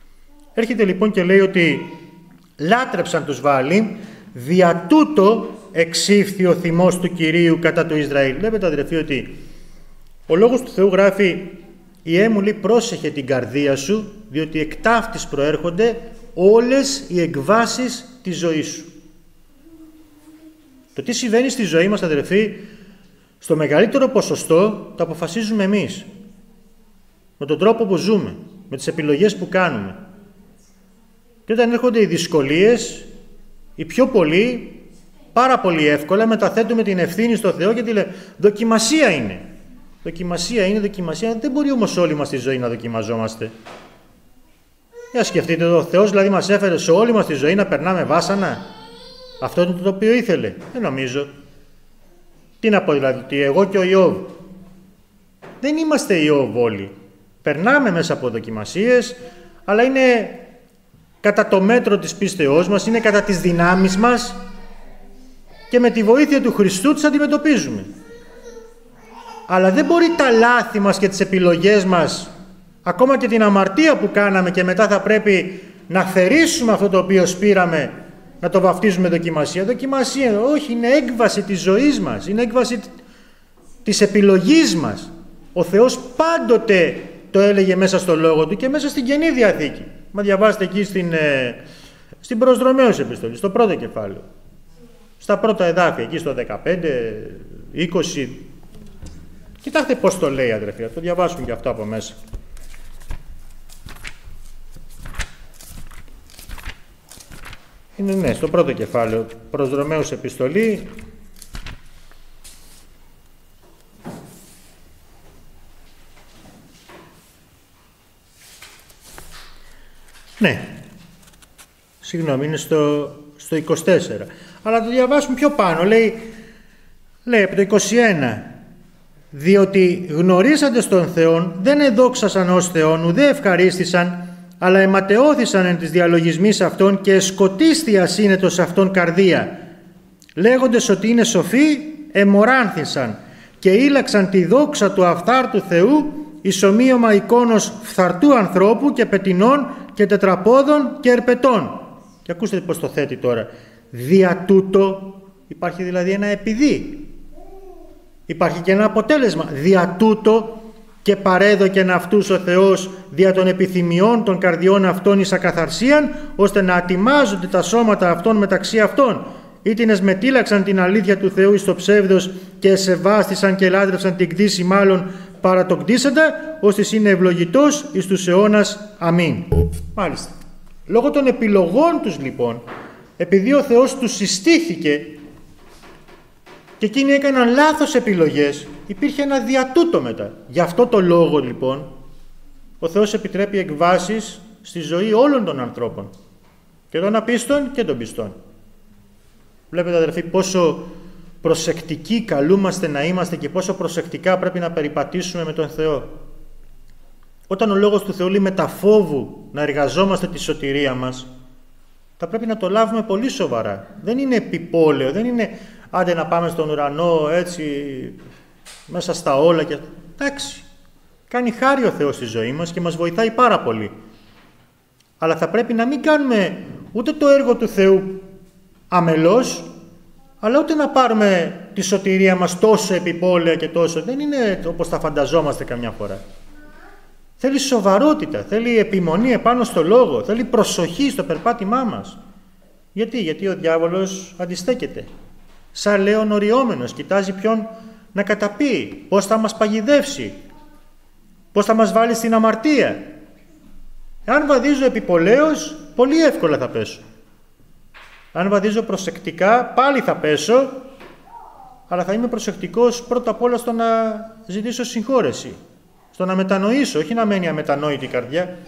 Έρχεται λοιπόν και λέει ότι λάτρεψαν τους Βααλήμ, δια τούτο εξήφθη ο θυμός του Κυρίου κατά του Ισραήλ. Βλέπετε αδερφοί ότι ο Λόγος του Θεού γράφει «Ιε μου λέει πρόσεχε την καρδία σου, διότι εκ ταύτης προέρχονται όλες οι εκβάσεις της ζωής σου». Το τι συμβαίνει στη ζωή μας αδερφοί, στο μεγαλύτερο ποσοστό το αποφασίζουμε εμείς. Με τον τρόπο που ζούμε, με τις επιλογές που κάνουμε. Και όταν έρχονται οι δυσκολίες, οι πιο πολλοί, πάρα πολύ εύκολα μεταθέτουμε την ευθύνη στο Θεό και τη λέμε δοκιμασία είναι. Δοκιμασία είναι, δοκιμασία. Δεν μπορεί όμως όλοι μας στη ζωή να δοκιμαζόμαστε. Για σκεφτείτε, ο Θεός δηλαδή μας έφερε σε όλη μας τη ζωή να περνάμε βάσανα. Αυτό είναι το οποίο ήθελε. Δεν νομίζω. Τι να πω δηλαδή, ότι εγώ και ο Ιώβ. Δεν είμαστε Ιώβ όλοι. Περνάμε μέσα από δοκιμασίες, αλλά είναι κατά το μέτρο της πίστεώς μας, είναι κατά τις δυνάμεις μας και με τη βοήθεια του Χριστού τις αντιμετωπίζουμε. Αλλά δεν μπορεί τα λάθη μας και τις επιλογές μας, ακόμα και την αμαρτία που κάναμε και μετά θα πρέπει να θερήσουμε αυτό το οποίο σπήραμε, να το βαφτίζουμε δοκιμασία. Δοκιμασία, όχι, είναι έκβαση της ζωής μας, είναι έκβαση της επιλογής μας. Ο Θεός πάντοτε το έλεγε μέσα στο Λόγο Του και μέσα στην Καινή Διαθήκη. Μα διαβάσετε εκεί στην, ε, στην προς Ρωμαίους επιστολή, στο πρώτο κεφάλαιο. Στα πρώτα εδάφια, εκεί στο δεκαπέντε, είκοσι. Κοιτάξτε πώς το λέει αδερφοί, θα το διαβάσουμε και αυτό από μέσα. Είναι ναι, στο πρώτο κεφάλαιο, προς Ρωμαίους επιστολή. Ναι, συγγνώμη, είναι στο, στο είκοσι τέσσερα. Αλλά το διαβάσουμε πιο πάνω, λέει, λέει από το είκοσι ένα. Διότι γνωρίσαντε τον Θεόν, δεν εδόξασαν ως Θεόν, ουδέ ευχαρίστησαν, αλλά εματεώθησαν εν της διαλογισμής αυτών και σκοτίστη ασύνετος αυτών καρδία. Λέγοντες ότι είναι σοφοί, εμοράνθησαν και ήλαξαν τη δόξα του αυθάρτου Θεού εις ομοίωμα εικόνος φθαρτού ανθρώπου και πετεινών και τετραπόδων και ερπετών. Και ακούστε πώς το θέτει τώρα. Δια τούτο υπάρχει δηλαδή ένα επειδή. Υπάρχει και ένα αποτέλεσμα. Δια τούτο και παρέδοκεν αυτούς ο Θεός δια των επιθυμιών των καρδιών αυτών εις ακαθαρσίαν, ώστε να ατιμάζονται τα σώματα αυτών μεταξύ αυτών. Ήτινες μετήλαξαν την αλήθεια του Θεού εις το ψεύδος και εσεβάστησαν και λάτρευσαν την κτήση μάλλον παρά το κτήσαντα, ώστε είναι ευλογητός εις τους αιώνας. Αμήν. Μάλιστα. Λόγω των επιλογών τους λοιπόν, επειδή ο Θεός τους συστήθηκε και εκείνοι έκαναν λάθος επιλογές, υπήρχε ένα διατούτο μετά. Γι' αυτό το λόγο λοιπόν ο Θεός επιτρέπει εκβάσεις στη ζωή όλων των ανθρώπων, και των απίστων και των πιστών. Βλέπετε αδερφοί πόσο προσεκτικοί καλούμαστε να είμαστε και πόσο προσεκτικά πρέπει να περιπατήσουμε με τον Θεό. Όταν ο Λόγος του Θεού λέει με τα φόβου να εργαζόμαστε τη σωτηρία μας, θα πρέπει να το λάβουμε πολύ σοβαρά. Δεν είναι επιπόλαιο, δεν είναι άντε να πάμε στον ουρανό έτσι μέσα στα όλα και... Εντάξει, κάνει χάρη ο Θεός στη ζωή μας και μας βοηθάει πάρα πολύ. Αλλά θα πρέπει να μην κάνουμε ούτε το έργο του Θεού αμελώς, αλλά ούτε να πάρουμε τη σωτηρία μας τόσο επιπόλαια και τόσο. Δεν είναι όπως τα φανταζόμαστε καμιά φορά. Θέλει σοβαρότητα, θέλει επιμονή επάνω στο λόγο, θέλει προσοχή στο περπάτημά μας. Γιατί, γιατί ο διάβολος αντιστέκεται. Σαν λέον οριόμενος, κοιτάζει ποιον να καταπεί, πώς θα μας παγιδεύσει, πώς θα μας βάλει στην αμαρτία. Αν βαδίζω επιπολέως, πολύ εύκολα θα πέσω. Αν βαδίζω προσεκτικά, πάλι θα πέσω, αλλά θα είμαι προσεκτικός πρώτα απ' όλα στο να ζητήσω συγχώρεση, στο να μετανοήσω, όχι να μένει αμετανόητη η καρδιά.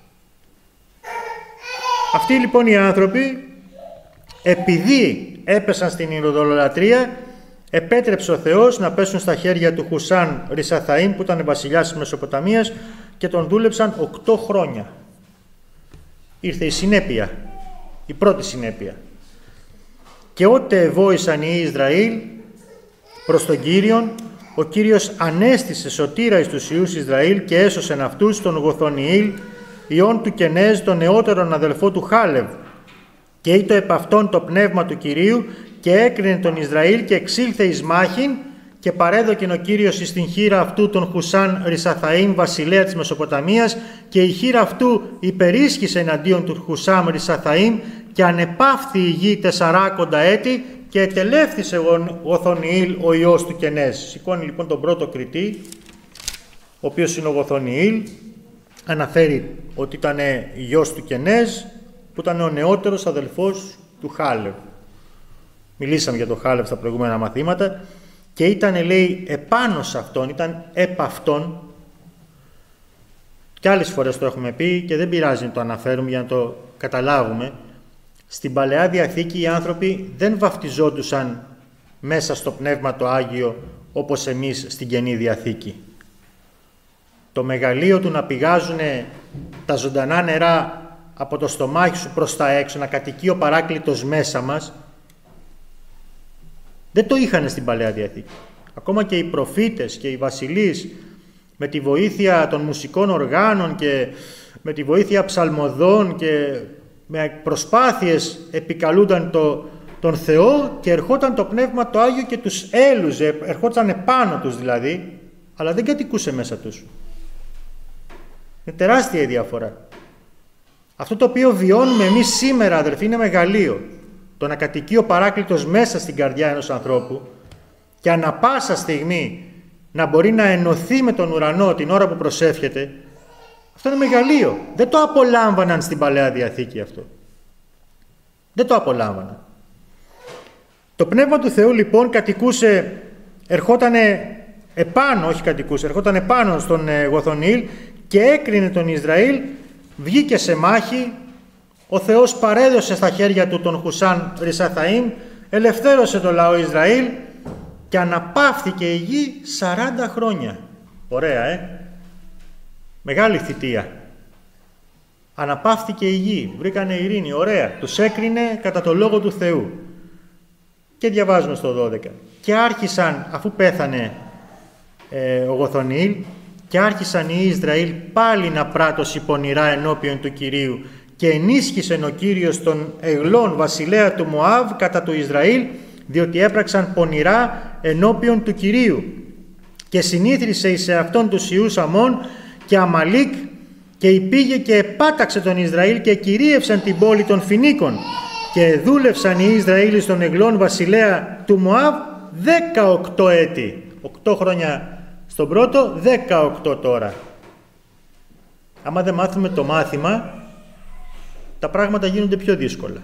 Αυτοί λοιπόν οι άνθρωποι, επειδή έπεσαν στην ειδωλολατρία, επέτρεψε ο Θεός να πέσουν στα χέρια του Χουσάν Ρισαθαΐμ, που ήταν βασιλιάς της Μεσοποταμίας, και τον δούλεψαν οκτώ χρόνια. Ήρθε η συνέπεια, η πρώτη συνέπεια. Και ότε ευόησαν οι Ισραήλ προς τον Κύριον, ο Κύριος ανέστησε σωτήρα εις τους Υιούς Ισραήλ και έσωσεν αυτούς τον Γοθονιήλ, ιόν του Κενέζ, τον νεότερον αδελφό του Χάλευ, και ήτο επ' αυτόν το πνεύμα του Κυρίου και έκρινε τον Ισραήλ και εξήλθε εις μάχην και παρέδοκεν ο Κύριος εις την χείρα αυτού τον Χουσάν Ρισαθαΐμ βασιλέα της Μεσοποταμίας και η χείρα αυτού υπερίσχυσε εναντίον του Χουσάμ Ρισαθαΐμ και ανεπαύθη η γη τεσσαράκοντα έτη και ετελεύθησε ο Οθονιήλ ο ιός του Κενέζ. Σηκώνει λοιπόν τον πρώτο κριτή, ο οποίος είναι ο Οθονιήλ, αναφέρει ότι ήταν γιος του Κενέζ, που ήταν ο νεότερος αδελφός του Χάλευ. Μιλήσαμε για τον Χάλευ στα προηγούμενα μαθήματα και ήταν, λέει, επάνω σε αυτόν, ήταν επ' αυτόν. Και άλλες φορές το έχουμε πει και δεν πειράζει να το αναφέρουμε για να το καταλάβουμε. Στην Παλαιά Διαθήκη οι άνθρωποι δεν βαφτιζόντουσαν μέσα στο Πνεύμα το Άγιο όπως εμείς στην Καινή Διαθήκη. Το μεγαλείο του να πηγάζουν τα ζωντανά νερά από το στομάχι σου προς τα έξω, να κατοικεί ο Παράκλητος μέσα μας, δεν το είχαν στην Παλαιά Διαθήκη. Ακόμα και οι προφήτες και οι βασιλείς, με τη βοήθεια των μουσικών οργάνων και με τη βοήθεια ψαλμοδών και με προσπάθειες επικαλούνταν το, τον Θεό και ερχόταν το Πνεύμα το Άγιο και τους έλουζε, ερχόταν επάνω τους δηλαδή, αλλά δεν κατοικούσε μέσα τους. Είναι τεράστια η διαφορά. Αυτό το οποίο βιώνουμε εμείς σήμερα, αδελφοί, είναι μεγαλείο. Το να κατοικεί ο Παράκλητος μέσα στην καρδιά ενός ανθρώπου και ανα πάσα στιγμή να μπορεί να ενωθεί με τον ουρανό την ώρα που προσεύχεται, αυτό είναι μεγαλείο. Δεν το απολάμβαναν στην Παλαιά Διαθήκη αυτό. Δεν το απολάμβαναν. Το Πνεύμα του Θεού λοιπόν κατοικούσε, ερχότανε επάνω, όχι κατοικούσε, ερχόταν επάνω στον Οθονιήλ και έκρινε τον Ισραήλ, βγήκε σε μάχη, ο Θεός παρέδωσε στα χέρια του τον Χουσάν Ρισαθαΐμ, ελευθέρωσε το λαό Ισραήλ και αναπαύθηκε η γη σαράντα χρόνια. Ωραία, ε! Μεγάλη θητεία. Αναπαύθηκε η γη, βρήκανε ειρήνη, ωραία. Τους έκρινε κατά το λόγο του Θεού. Και διαβάζουμε στο δώδεκα. Και άρχισαν, αφού πέθανε ε, ο Οθονιήλ, και άρχισαν οι Ισραήλ πάλι να πράττωση πονηρά ενώπιον του Κυρίου και ενίσχυσεν ο Κύριος τον Εγλών βασιλέα του Μωάβ κατά του Ισραήλ, διότι έπραξαν πονηρά ενώπιον του Κυρίου. Και συνήθρισε εις αυτόν τους ιούς Αμών και Αμαλίκ και υπήγε και επάταξε τον Ισραήλ και κυρίευσαν την πόλη των Φινίκων και δούλευσαν οι Ισραήλ στον Εγλών βασιλέα του Μωάβ δεκαοκτώ έτη. οκτώ χρόνια στον πρώτο, δεκαοκτώ τώρα. Άμα δεν μάθουμε το μάθημα, τα πράγματα γίνονται πιο δύσκολα.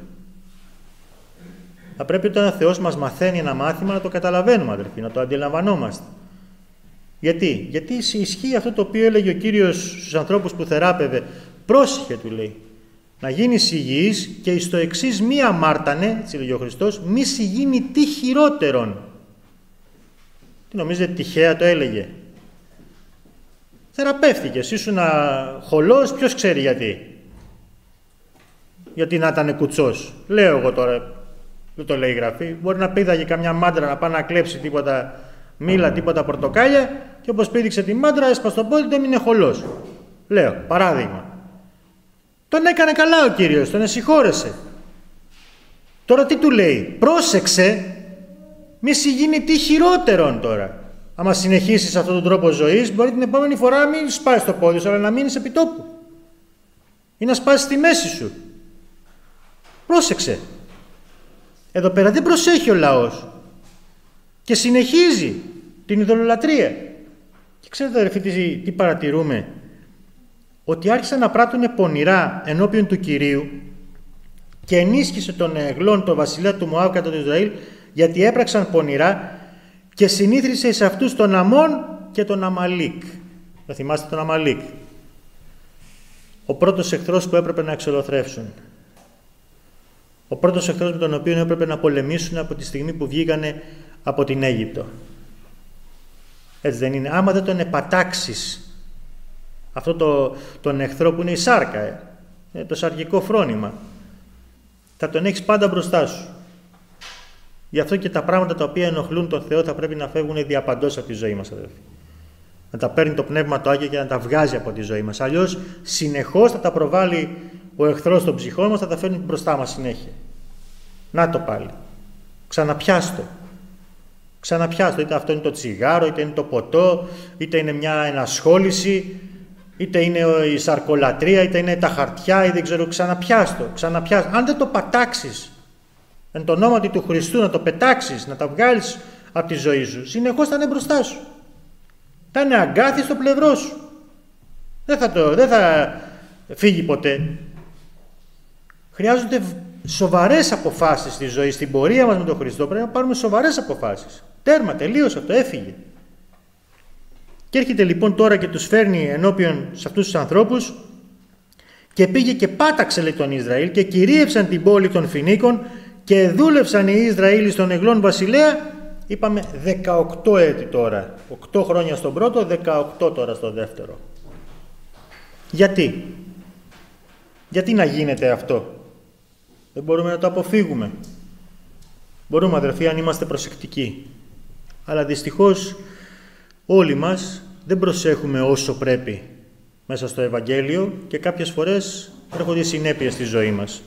Θα πρέπει όταν ο Θεός μας μαθαίνει ένα μάθημα να το καταλαβαίνουμε, αδελφοί, να το αντιλαμβανόμαστε. Γιατί? Γιατί ισχύει αυτό το οποίο έλεγε ο Κύριος στους ανθρώπους που θεράπευε. Πρόσεχε, του λέει, να γίνεις υγιής και εις το εξής μη αμάρτανε, έτσι λέγει ο Χριστός, μη σοι γίνει τι χειρότερον. Τι νομίζετε, τυχαία το έλεγε? Θεραπεύτηκες, ήσουν χολός, ποιος ξέρει γιατί. Γιατί να ήταν κουτσός. Λέω εγώ τώρα, δεν το λέει η Γραφή. Μπορεί να πήδαγε καμιά μάντρα να πάει να κλέψει τίποτα μήλα, τίποτα πορτοκάλια και όπως πήδηξε τη μάντρα, έσπασε το πόδι, δεν είναι χολός. Λέω, παράδειγμα. Τον έκανε καλά ο Κύριος, τον εσυγχώρεσε. Τώρα τι του λέει? Πρόσεξε, μη σοι γίνει τι χειρότερον τώρα. Άμα συνεχίσεις αυτόν τον τρόπο ζωής, μπορεί την επόμενη φορά να μην σπάσεις το πόδι σου, αλλά να μείνεις επί τόπου. Ή να σπάσεις τη μέση σου. Πρόσεξε. Εδώ πέρα δεν προσέχει ο λαός. Και συνεχίζει την ειδωλολατρία. Και ξέρετε, αδερφοί, τι, τι παρατηρούμε? Ότι άρχισαν να πράττουν πονηρά ενώπιον του Κυρίου και ενίσχυσε τον Εγλών, τον βασιλέα του Μωάβ κατά του Ισραήλ, γιατί έπραξαν πονηρά και συνήθρισε σε αυτούς τον Αμών και τον Αμαλίκ. Θα θυμάστε τον Αμαλίκ. Ο πρώτος εχθρός που έπρεπε να εξολοθρεύσουν. Ο πρώτος εχθρός με τον οποίο έπρεπε να πολεμήσουν από τη στιγμή που βγήκανε από την Αίγυπτο. Έτσι δεν είναι? Άμα δεν τον επατάξεις, αυτό το, τον εχθρό που είναι η σάρκα, ε, το σαρκικό φρόνημα, θα τον έχεις πάντα μπροστά σου. Γι' αυτό και τα πράγματα τα οποία ενοχλούν τον Θεό θα πρέπει να φεύγουν διαπαντός από τη ζωή μας, αδελφοί. Να τα παίρνει το Πνεύμα το Άγιο και να τα βγάζει από τη ζωή μας. Αλλιώς συνεχώς θα τα προβάλλει ο εχθρός των ψυχών μας, θα τα φέρνει μπροστά μας συνέχεια. Να το πάλι. Ξαναπιάστο. Ξαναπιάστο. Είτε αυτό είναι το τσιγάρο, είτε είναι το ποτό, είτε είναι μια ενασχόληση, είτε είναι η σαρκολατρία, είτε είναι τα χαρτιά, ή δεν ξέρω. Ξαναπιάστο. Ξαναπιάστο. Αν δεν το πατάξεις εν το ονόματι του Χριστού, να το πετάξεις, να τα βγάλεις από τη ζωή σου, συνεχώς θα είναι μπροστά σου. Θα είναι αγκάθι στο πλευρό σου. Δεν θα, το, δεν θα φύγει ποτέ. Χρειάζονται σοβαρές αποφάσεις στη ζωή, στην πορεία μας με τον Χριστό. Πρέπει να πάρουμε σοβαρές αποφάσεις. Τέρμα, τελείωσε αυτό, έφυγε. Και έρχεται λοιπόν τώρα και τους φέρνει ενώπιον σε αυτούς τους ανθρώπους και πήγε και πάταξε, λέει, τον Ισραήλ και κυρίευσαν την πόλη των Φινίκων και δούλευσαν οι Ισραήλοι στον Εγλών βασιλέα. Είπαμε δεκαοκτώ έτη τώρα. οκτώ χρόνια στον πρώτο, δεκαοκτώ τώρα στο δεύτερο. Γιατί? Γιατί να γίνεται αυτό? Δεν μπορούμε να το αποφύγουμε. Μπορούμε, αδερφοί, αν είμαστε προσεκτικοί. Αλλά δυστυχώς όλοι μας δεν προσέχουμε όσο πρέπει μέσα στο Ευαγγέλιο και κάποιες φορές έρχονται συνέπειες στη ζωή μας.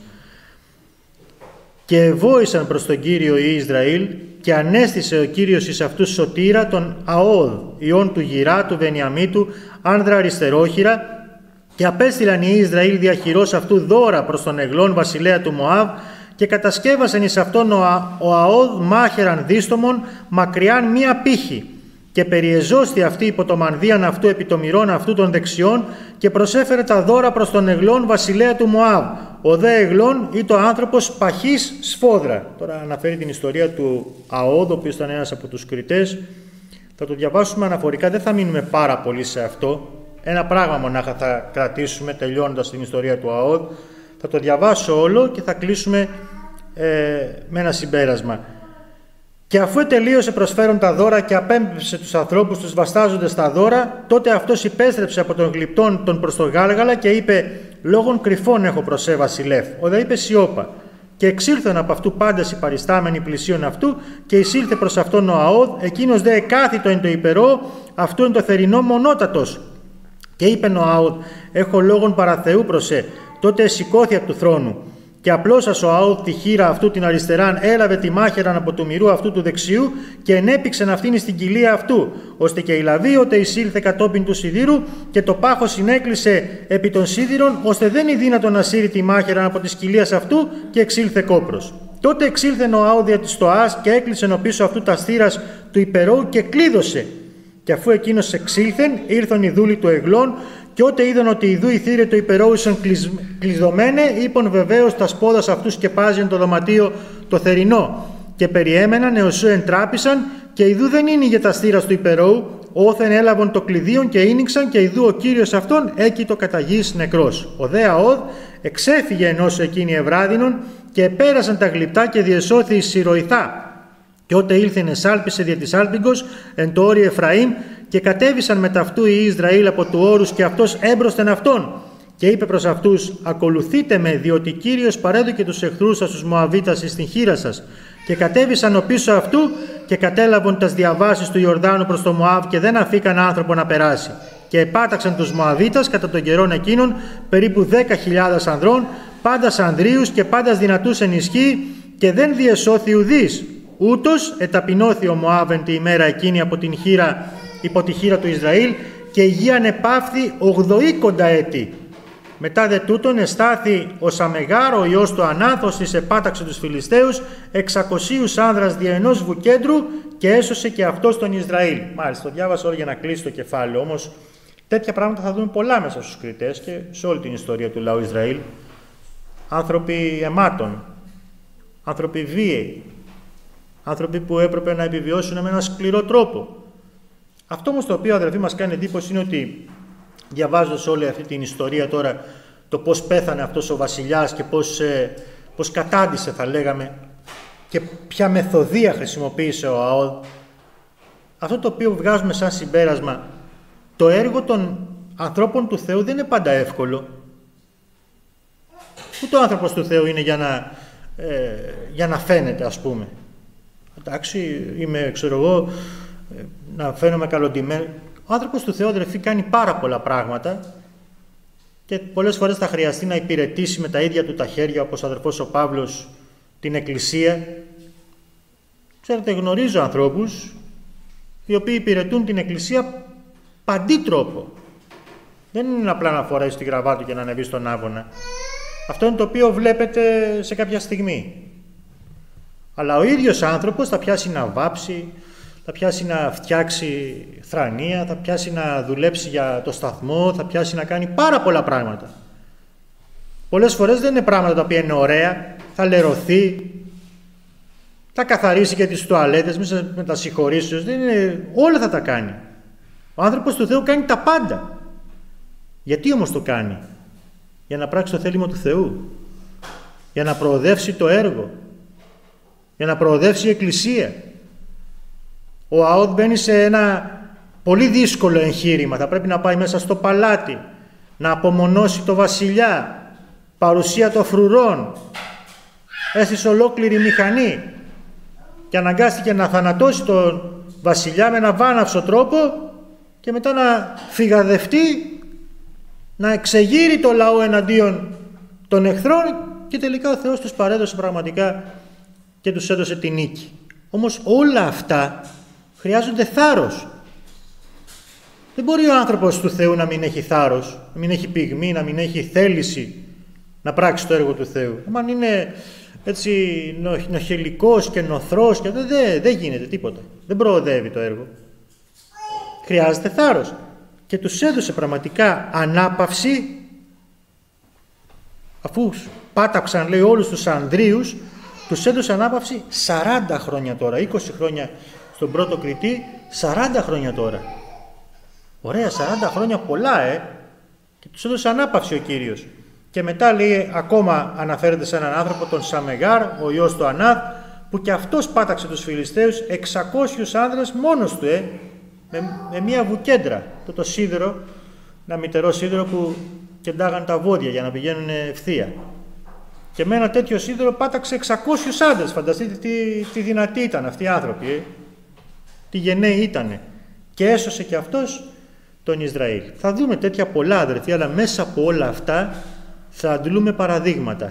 Και ευόησαν προς τον Κύριο οι Ισραήλ και ανέστησε ο Κύριος εις αυτούς σωτήρα τον Αόδ, ιών του Γυρά, του Βενιαμίτου, άνδρα αριστερόχειρα, και απέστειλαν οι Ισραήλ διαχειρός αυτού δώρα προς τον Εγλών βασιλέα του Μωάβ και κατασκεύασαν εις αυτόν ο, Α, ο Αόδ μάχεραν δίστομον μακριάν μία πύχη και περιεζώστη αυτή υπό το μανδύαν αυτού επί το μυρών αυτού των δεξιών και προσέφερε τα δώρα προς τον Εγλών βασιλέα του Μωάβ. Ο δε Εγλών ή το άνθρωπος παχής σφόδρα. Τώρα αναφέρει την ιστορία του Αόδ, ο οποίος ήταν ένας από τους κριτές. Θα το διαβάσουμε αναφορικά, δεν θα μείνουμε πάρα πολύ σε αυτό. Ένα πράγμα μονάχα θα κρατήσουμε τελειώνοντας την ιστορία του Αόδ. Θα το διαβάσω όλο και θα κλείσουμε ε, με ένα συμπέρασμα. Και αφού τελείωσε προσφέρον τα δώρα και απέμπευσε τους ανθρώπους τους βαστάζοντες τα δώρα, τότε αυτός υπέστρεψε από τον γλυπτόν τον προς το Γάλγαλα και είπε: «Λόγων κρυφών έχω προσέ βασιλεύ». Ο δε είπε: «Σιώπα». Και εξήλθαν από αυτού πάντες οι παριστάμενοι πλησίον αυτού και εισήλθε προς αυτόν ο Αόδ, εκείνος δε εκάθητο εν το υπερό, αυτού εν το θερινό μονότατος. Και είπεν ο Αόδ: «Έχω λόγον παρά Θεού προσέ». Τότε σηκώθη από του θρόνου. Και απλώσας ο Αόδ τη χείρα αυτού την αριστεράν, έλαβε τη μάχαιραν από του μυρού αυτού του δεξιού και ενέπηξεν αυτήν στην κοιλία αυτού, ώστε και η λαβή ότε εισήλθε κατόπιν του σιδήρου και το πάχο συνέκλεισε επί των σίδηρων, ώστε δεν είναι δύνατο να σύρει τη μάχαιραν από τη κοιλία αυτού και εξήλθε κόπρος. Τότε εξήλθεν ο Αόδ δια της στοάς και έκλεισεν ο πίσω αυτού τα στήρας του υπερώου και κλείδωσε. Και αφού εκείνος εξήλθεν, ήρθαν οι δούλοι του Εγλών. Και ότε είδαν ότι ιδού η θύρε το υπερόου ήσαν κλεισδομένε, είπαν βεβαίως τα σπόδας αυτούς σκεπάζουν το δωματίο το θερινό. Και περιέμεναν έως εντράπησαν, και ιδού δεν είναι για τα στήρας του υπερόου, όθεν έλαβαν το κλειδίον και ίνιξαν, και ιδού ο Κύριος αυτόν έκειτο κατά γης νεκρός. Ο δε Αόδ εξέφυγε ενός εκείνη ευράδινον, και επέρασαν τα γλυπτά και διεσώθη εις Σιροϊθά. Και ότε ήλθεν εσάλπισε δια της άλπιγκος εν το όρι Εφραήμ, και κατέβησαν με ταυτού οι Ισραήλ από του όρους και αυτός έμπροσθεν αυτόν. Και είπε προς αυτούς: «Ακολουθείτε με, διότι Κύριος παρέδωκε τους εχθρούς σας τους Μωαβίτας εις την χείρα σας». Και κατέβησαν ο πίσω αυτού και κατέλαβαν τας διαβάσεις του Ιορδάνου προς το Μωάβ και δεν αφήκαν άνθρωπο να περάσει. Και επάταξαν τους Μωαβίτας κατά τον καιρόν εκείνων περίπου δέκα χιλιάδες ανδρών, πάντας ανδρίους και πάντας δυνατούς εν ισχύ, και δεν διεσώθη ουδής. Ούτως εταπεινώθη ο Μωάβ εν τη ημέρα εκείνη από την χείρα, υπό τη χείρα του Ισραήλ, και η γη ανεπαύθη ογδοήκοντα έτη. Μετά δε τούτον εστάθη ο Σαμεγάρο, ο ιός του Ανάθος, της επάταξε τους Φιλιστέους, εξακοσίους άνδρας δια ενός βουκέντρου, και έσωσε και αυτός τον Ισραήλ. Μάλιστα, το διάβασα όλο για να κλείσει το κεφάλαιο, όμως τέτοια πράγματα θα δούμε πολλά μέσα στους κριτές και σε όλη την ιστορία του λαού Ισραήλ. Άνθρωποι αιμάτων, άνθρωποι βίαιοι, άνθρωποι που έπρεπε να επιβιώσουν με έναν σκληρό τρόπο. Αυτό όμως το οποίο, αδερφοί, μας κάνει εντύπωση είναι ότι, διαβάζοντας όλη αυτή την ιστορία τώρα, το πώς πέθανε αυτός ο βασιλιάς και πώς, ε, πώς κατάντησε, θα λέγαμε, και ποια μεθοδεία χρησιμοποίησε ο Αόδ, αυτό το οποίο βγάζουμε σαν συμπέρασμα, το έργο των ανθρώπων του Θεού δεν είναι πάντα εύκολο. Ούτε ο άνθρωπος του Θεού είναι για να, ε, για να φαίνεται, ας πούμε. Εντάξει, είμαι, ξέρω εγώ, να φαίνομαι καλοντημένο. Ο άνθρωπος του Θεού, αδερφοί, κάνει πάρα πολλά πράγματα και πολλές φορές θα χρειαστεί να υπηρετήσει με τα ίδια του τα χέρια, όπως ο αδερφός ο Παύλος, την Εκκλησία. Ξέρετε, γνωρίζω ανθρώπους οι οποίοι υπηρετούν την Εκκλησία παντί τρόπο. Δεν είναι απλά να φορέσει τη γραβάτα και να ανεβεί στον άβονα. Αυτό είναι το οποίο βλέπετε σε κάποια στιγμή. Αλλά ο ίδιος άνθρωπος θα πιάσει να βάψει, θα πιάσει να φτιάξει θρανία, θα πιάσει να δουλέψει για το σταθμό, θα πιάσει να κάνει πάρα πολλά πράγματα. Πολλές φορές δεν είναι πράγματα τα οποία είναι ωραία, θα λερωθεί, θα καθαρίσει και τις τουαλέτες, μέσα με τα συγχωρήσεως, δεν είναι, όλα θα τα κάνει. Ο άνθρωπος του Θεού κάνει τα πάντα. Γιατί όμως το κάνει? Για να πράξει το θέλημα του Θεού, για να προοδεύσει το έργο, για να προοδεύσει η Εκκλησία. Ο ΑΟΤ μπαίνει σε ένα πολύ δύσκολο εγχείρημα. Θα πρέπει να πάει μέσα στο παλάτι, να απομονώσει το βασιλιά, παρουσία των φρουρών, έστησε ολόκληρη μηχανή και αναγκάστηκε να θανατώσει τον βασιλιά με ένα βάναυσο τρόπο και μετά να φυγαδευτεί, να εξεγείρει το λαό εναντίον των εχθρών και τελικά ο Θεός τους παρέδωσε πραγματικά και τους έδωσε την νίκη. Όμως όλα αυτά χρειάζονται θάρρος. Δεν μπορεί ο άνθρωπος του Θεού να μην έχει θάρρος, να μην έχει πυγμή, να μην έχει θέληση να πράξει το έργο του Θεού. Αν είναι έτσι νοχελικός και νοθρός και δεν δε, δε γίνεται τίποτα. Δεν προοδεύει το έργο. Χρειάζεται θάρρος. Και τους έδωσε πραγματικά ανάπαυση, αφού πάταξαν, λέει, όλους τους Ανδρίους, τους έδωσε ανάπαυση σαράντα χρόνια τώρα, είκοσι χρόνια στον πρώτο Κριτή, σαράντα χρόνια τώρα. Ωραία, σαράντα χρόνια πολλά, ε! Και τους έδωσε ανάπαυση ο Κύριος. Και μετά, λέει, ακόμα αναφέρεται σε έναν άνθρωπο, τον Σαμεγάρ, ο ιός του Ανάθ, που και αυτός πάταξε τους Φιλιστέους, εξακόσιους άνδρες μόνος του, ε! Με, με μία βουκέντρα, το, το σίδερο, ένα μητερό σίδερο που κεντάγαν τα βόδια για να πηγαίνουν ευθεία. Και με ένα τέτοιο σίδερο πάταξε εξακόσιους άντρες. Φανταστείτε τι, τι δυνατοί ήταν αυτοί οι άνθρωποι, ε? Τι γενναίοι ήτανε. Και έσωσε και αυτός τον Ισραήλ. Θα δούμε τέτοια πολλά, αδερφοί, αλλά μέσα από όλα αυτά θα αντλούμε παραδείγματα.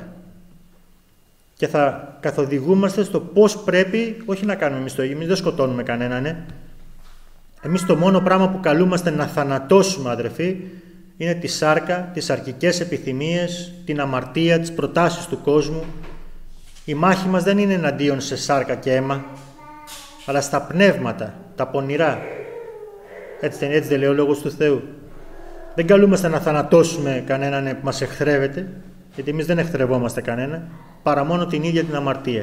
Και θα καθοδηγούμαστε στο πώς πρέπει, όχι να κάνουμε εμείς το ίδιο, εμείς δεν σκοτώνουμε κανέναν, ε? Εμείς το μόνο πράγμα που καλούμαστε να θανατώσουμε, αδερφοί, είναι τη σάρκα, τις αρκικές επιθυμίες, την αμαρτία, τις προτάσεις του κόσμου. Η μάχη μας δεν είναι εναντίον σε σάρκα και αίμα, αλλά στα πνεύματα, τα πονηρά. Έτσι δεν, έτσι δεν λέει ο Λόγος του Θεού. Δεν καλούμαστε να θανατώσουμε κανέναν που μας εχθρεύεται, γιατί εμείς δεν εχθρευόμαστε κανένα, παρά μόνο την ίδια την αμαρτία.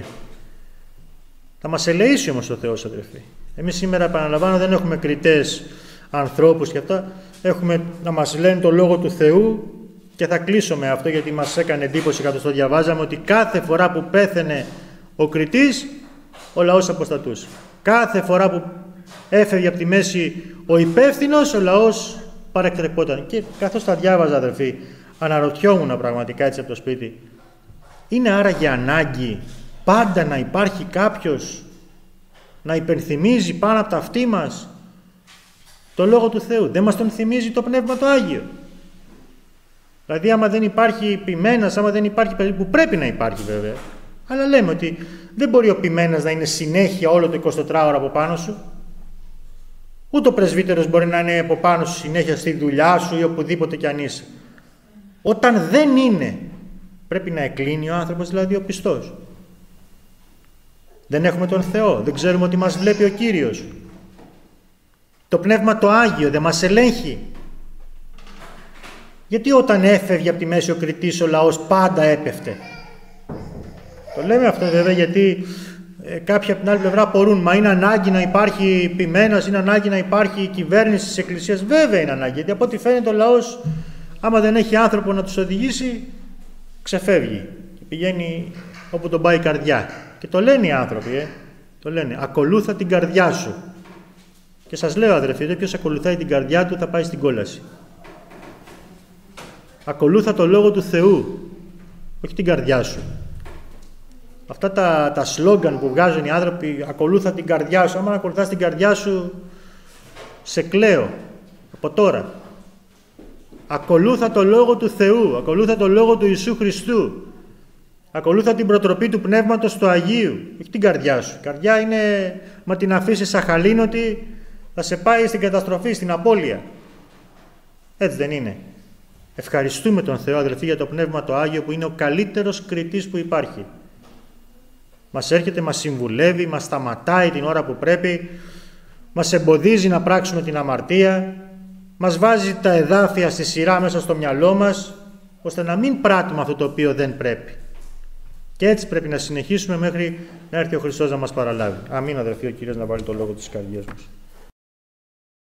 Θα μας ελεήσει όμως ο Θεός, αδερφοί. Εμείς σήμερα, επαναλαμβάνω, δεν έχουμε κριτές ανθρώπους και αυτά. Έχουμε να μας λένε το Λόγο του Θεού και θα κλείσω με αυτό, γιατί μας έκανε εντύπωση καθώς το διαβάζαμε, ότι κάθε φορά που πέθαινε ο κριτής, ο λαός αποστατούσε. Κάθε φορά που έφευγε από τη μέση ο υπεύθυνος, ο λαός παρεκτρεπόταν. Και καθώς τα διάβαζα, αδερφοί, αναρωτιόμουν πραγματικά έτσι από το σπίτι, είναι άραγε ανάγκη πάντα να υπάρχει κάποιος να υπενθυμίζει πάνω από τα αυτοί μας το Λόγο του Θεού? Δεν μας τον θυμίζει το Πνεύμα το Άγιο? Δηλαδή, άμα δεν υπάρχει ποιμένας, άμα δεν υπάρχει παιδί, που πρέπει να υπάρχει βέβαια, αλλά λέμε ότι δεν μπορεί ο ποιμένας να είναι συνέχεια όλο το εικοσιτετράωρο από πάνω σου. Ούτε ο πρεσβύτερος μπορεί να είναι από πάνω σου συνέχεια στη δουλειά σου ή οπουδήποτε κι αν είσαι. Όταν δεν είναι, πρέπει να εκλίνει ο άνθρωπος, δηλαδή ο πιστός. Δεν έχουμε τον Θεό, δεν ξέρουμε ότι μας βλέπει ο Κύριος. Το Πνεύμα το Άγιο δεν μας ελέγχει. Γιατί όταν έφευγε από τη μέση ο κριτής, ο λαός πάντα έπεφτε? Το λέμε αυτό βέβαια γιατί ε, κάποιοι από την άλλη πλευρά απορούν, μα είναι ανάγκη να υπάρχει ποιμένας, είναι ανάγκη να υπάρχει η κυβέρνηση της Εκκλησίας? Βέβαια είναι ανάγκη, γιατί από ό,τι φαίνεται ο λαός, άμα δεν έχει άνθρωπο να τους οδηγήσει, ξεφεύγει και πηγαίνει όπου τον πάει η καρδιά. Και το λένε οι άνθρωποι, ε, το λένε, ακολούθα την καρδιά σου. Και σας λέω, αδερφοί, όποιος ακολουθάει την καρδιά του θα πάει στην κόλαση. Ακολούθα το Λόγο του Θεού, όχι την καρδιά σου. Αυτά τα, τα σλόγγαν που βγάζουν οι άνθρωποι, ακολούθα την καρδιά σου. Άμα ακολουθάς την καρδιά σου, σε κλαίω από τώρα. Ακολούθα το Λόγο του Θεού, ακολούθα το Λόγο του Ιησού Χριστού. Ακολούθα την προτροπή του Πνεύματος του Αγίου, όχι την καρδιά σου. Η καρδιά είναι, μα την αφήσεις αχαλήνωτη, θα σε πάει στην καταστροφή, στην απώλεια. Έτσι δεν είναι? Ευχαριστούμε τον Θεό, αδελφοί, για το Πνεύμα το Άγιο που είναι ο καλύτερος κριτής που υπάρχει. Μας έρχεται, μας συμβουλεύει, μας σταματάει την ώρα που πρέπει, μας εμποδίζει να πράξουμε την αμαρτία, μας βάζει τα εδάφια στη σειρά μέσα στο μυαλό μας, ώστε να μην πράττουμε αυτό το οποίο δεν πρέπει. Και έτσι πρέπει να συνεχίσουμε μέχρι να έρθει ο Χριστός να μας παραλάβει. Αμήν, αδελφοί, ο Κύριος να βάλει το λόγο της καρδιάς μας.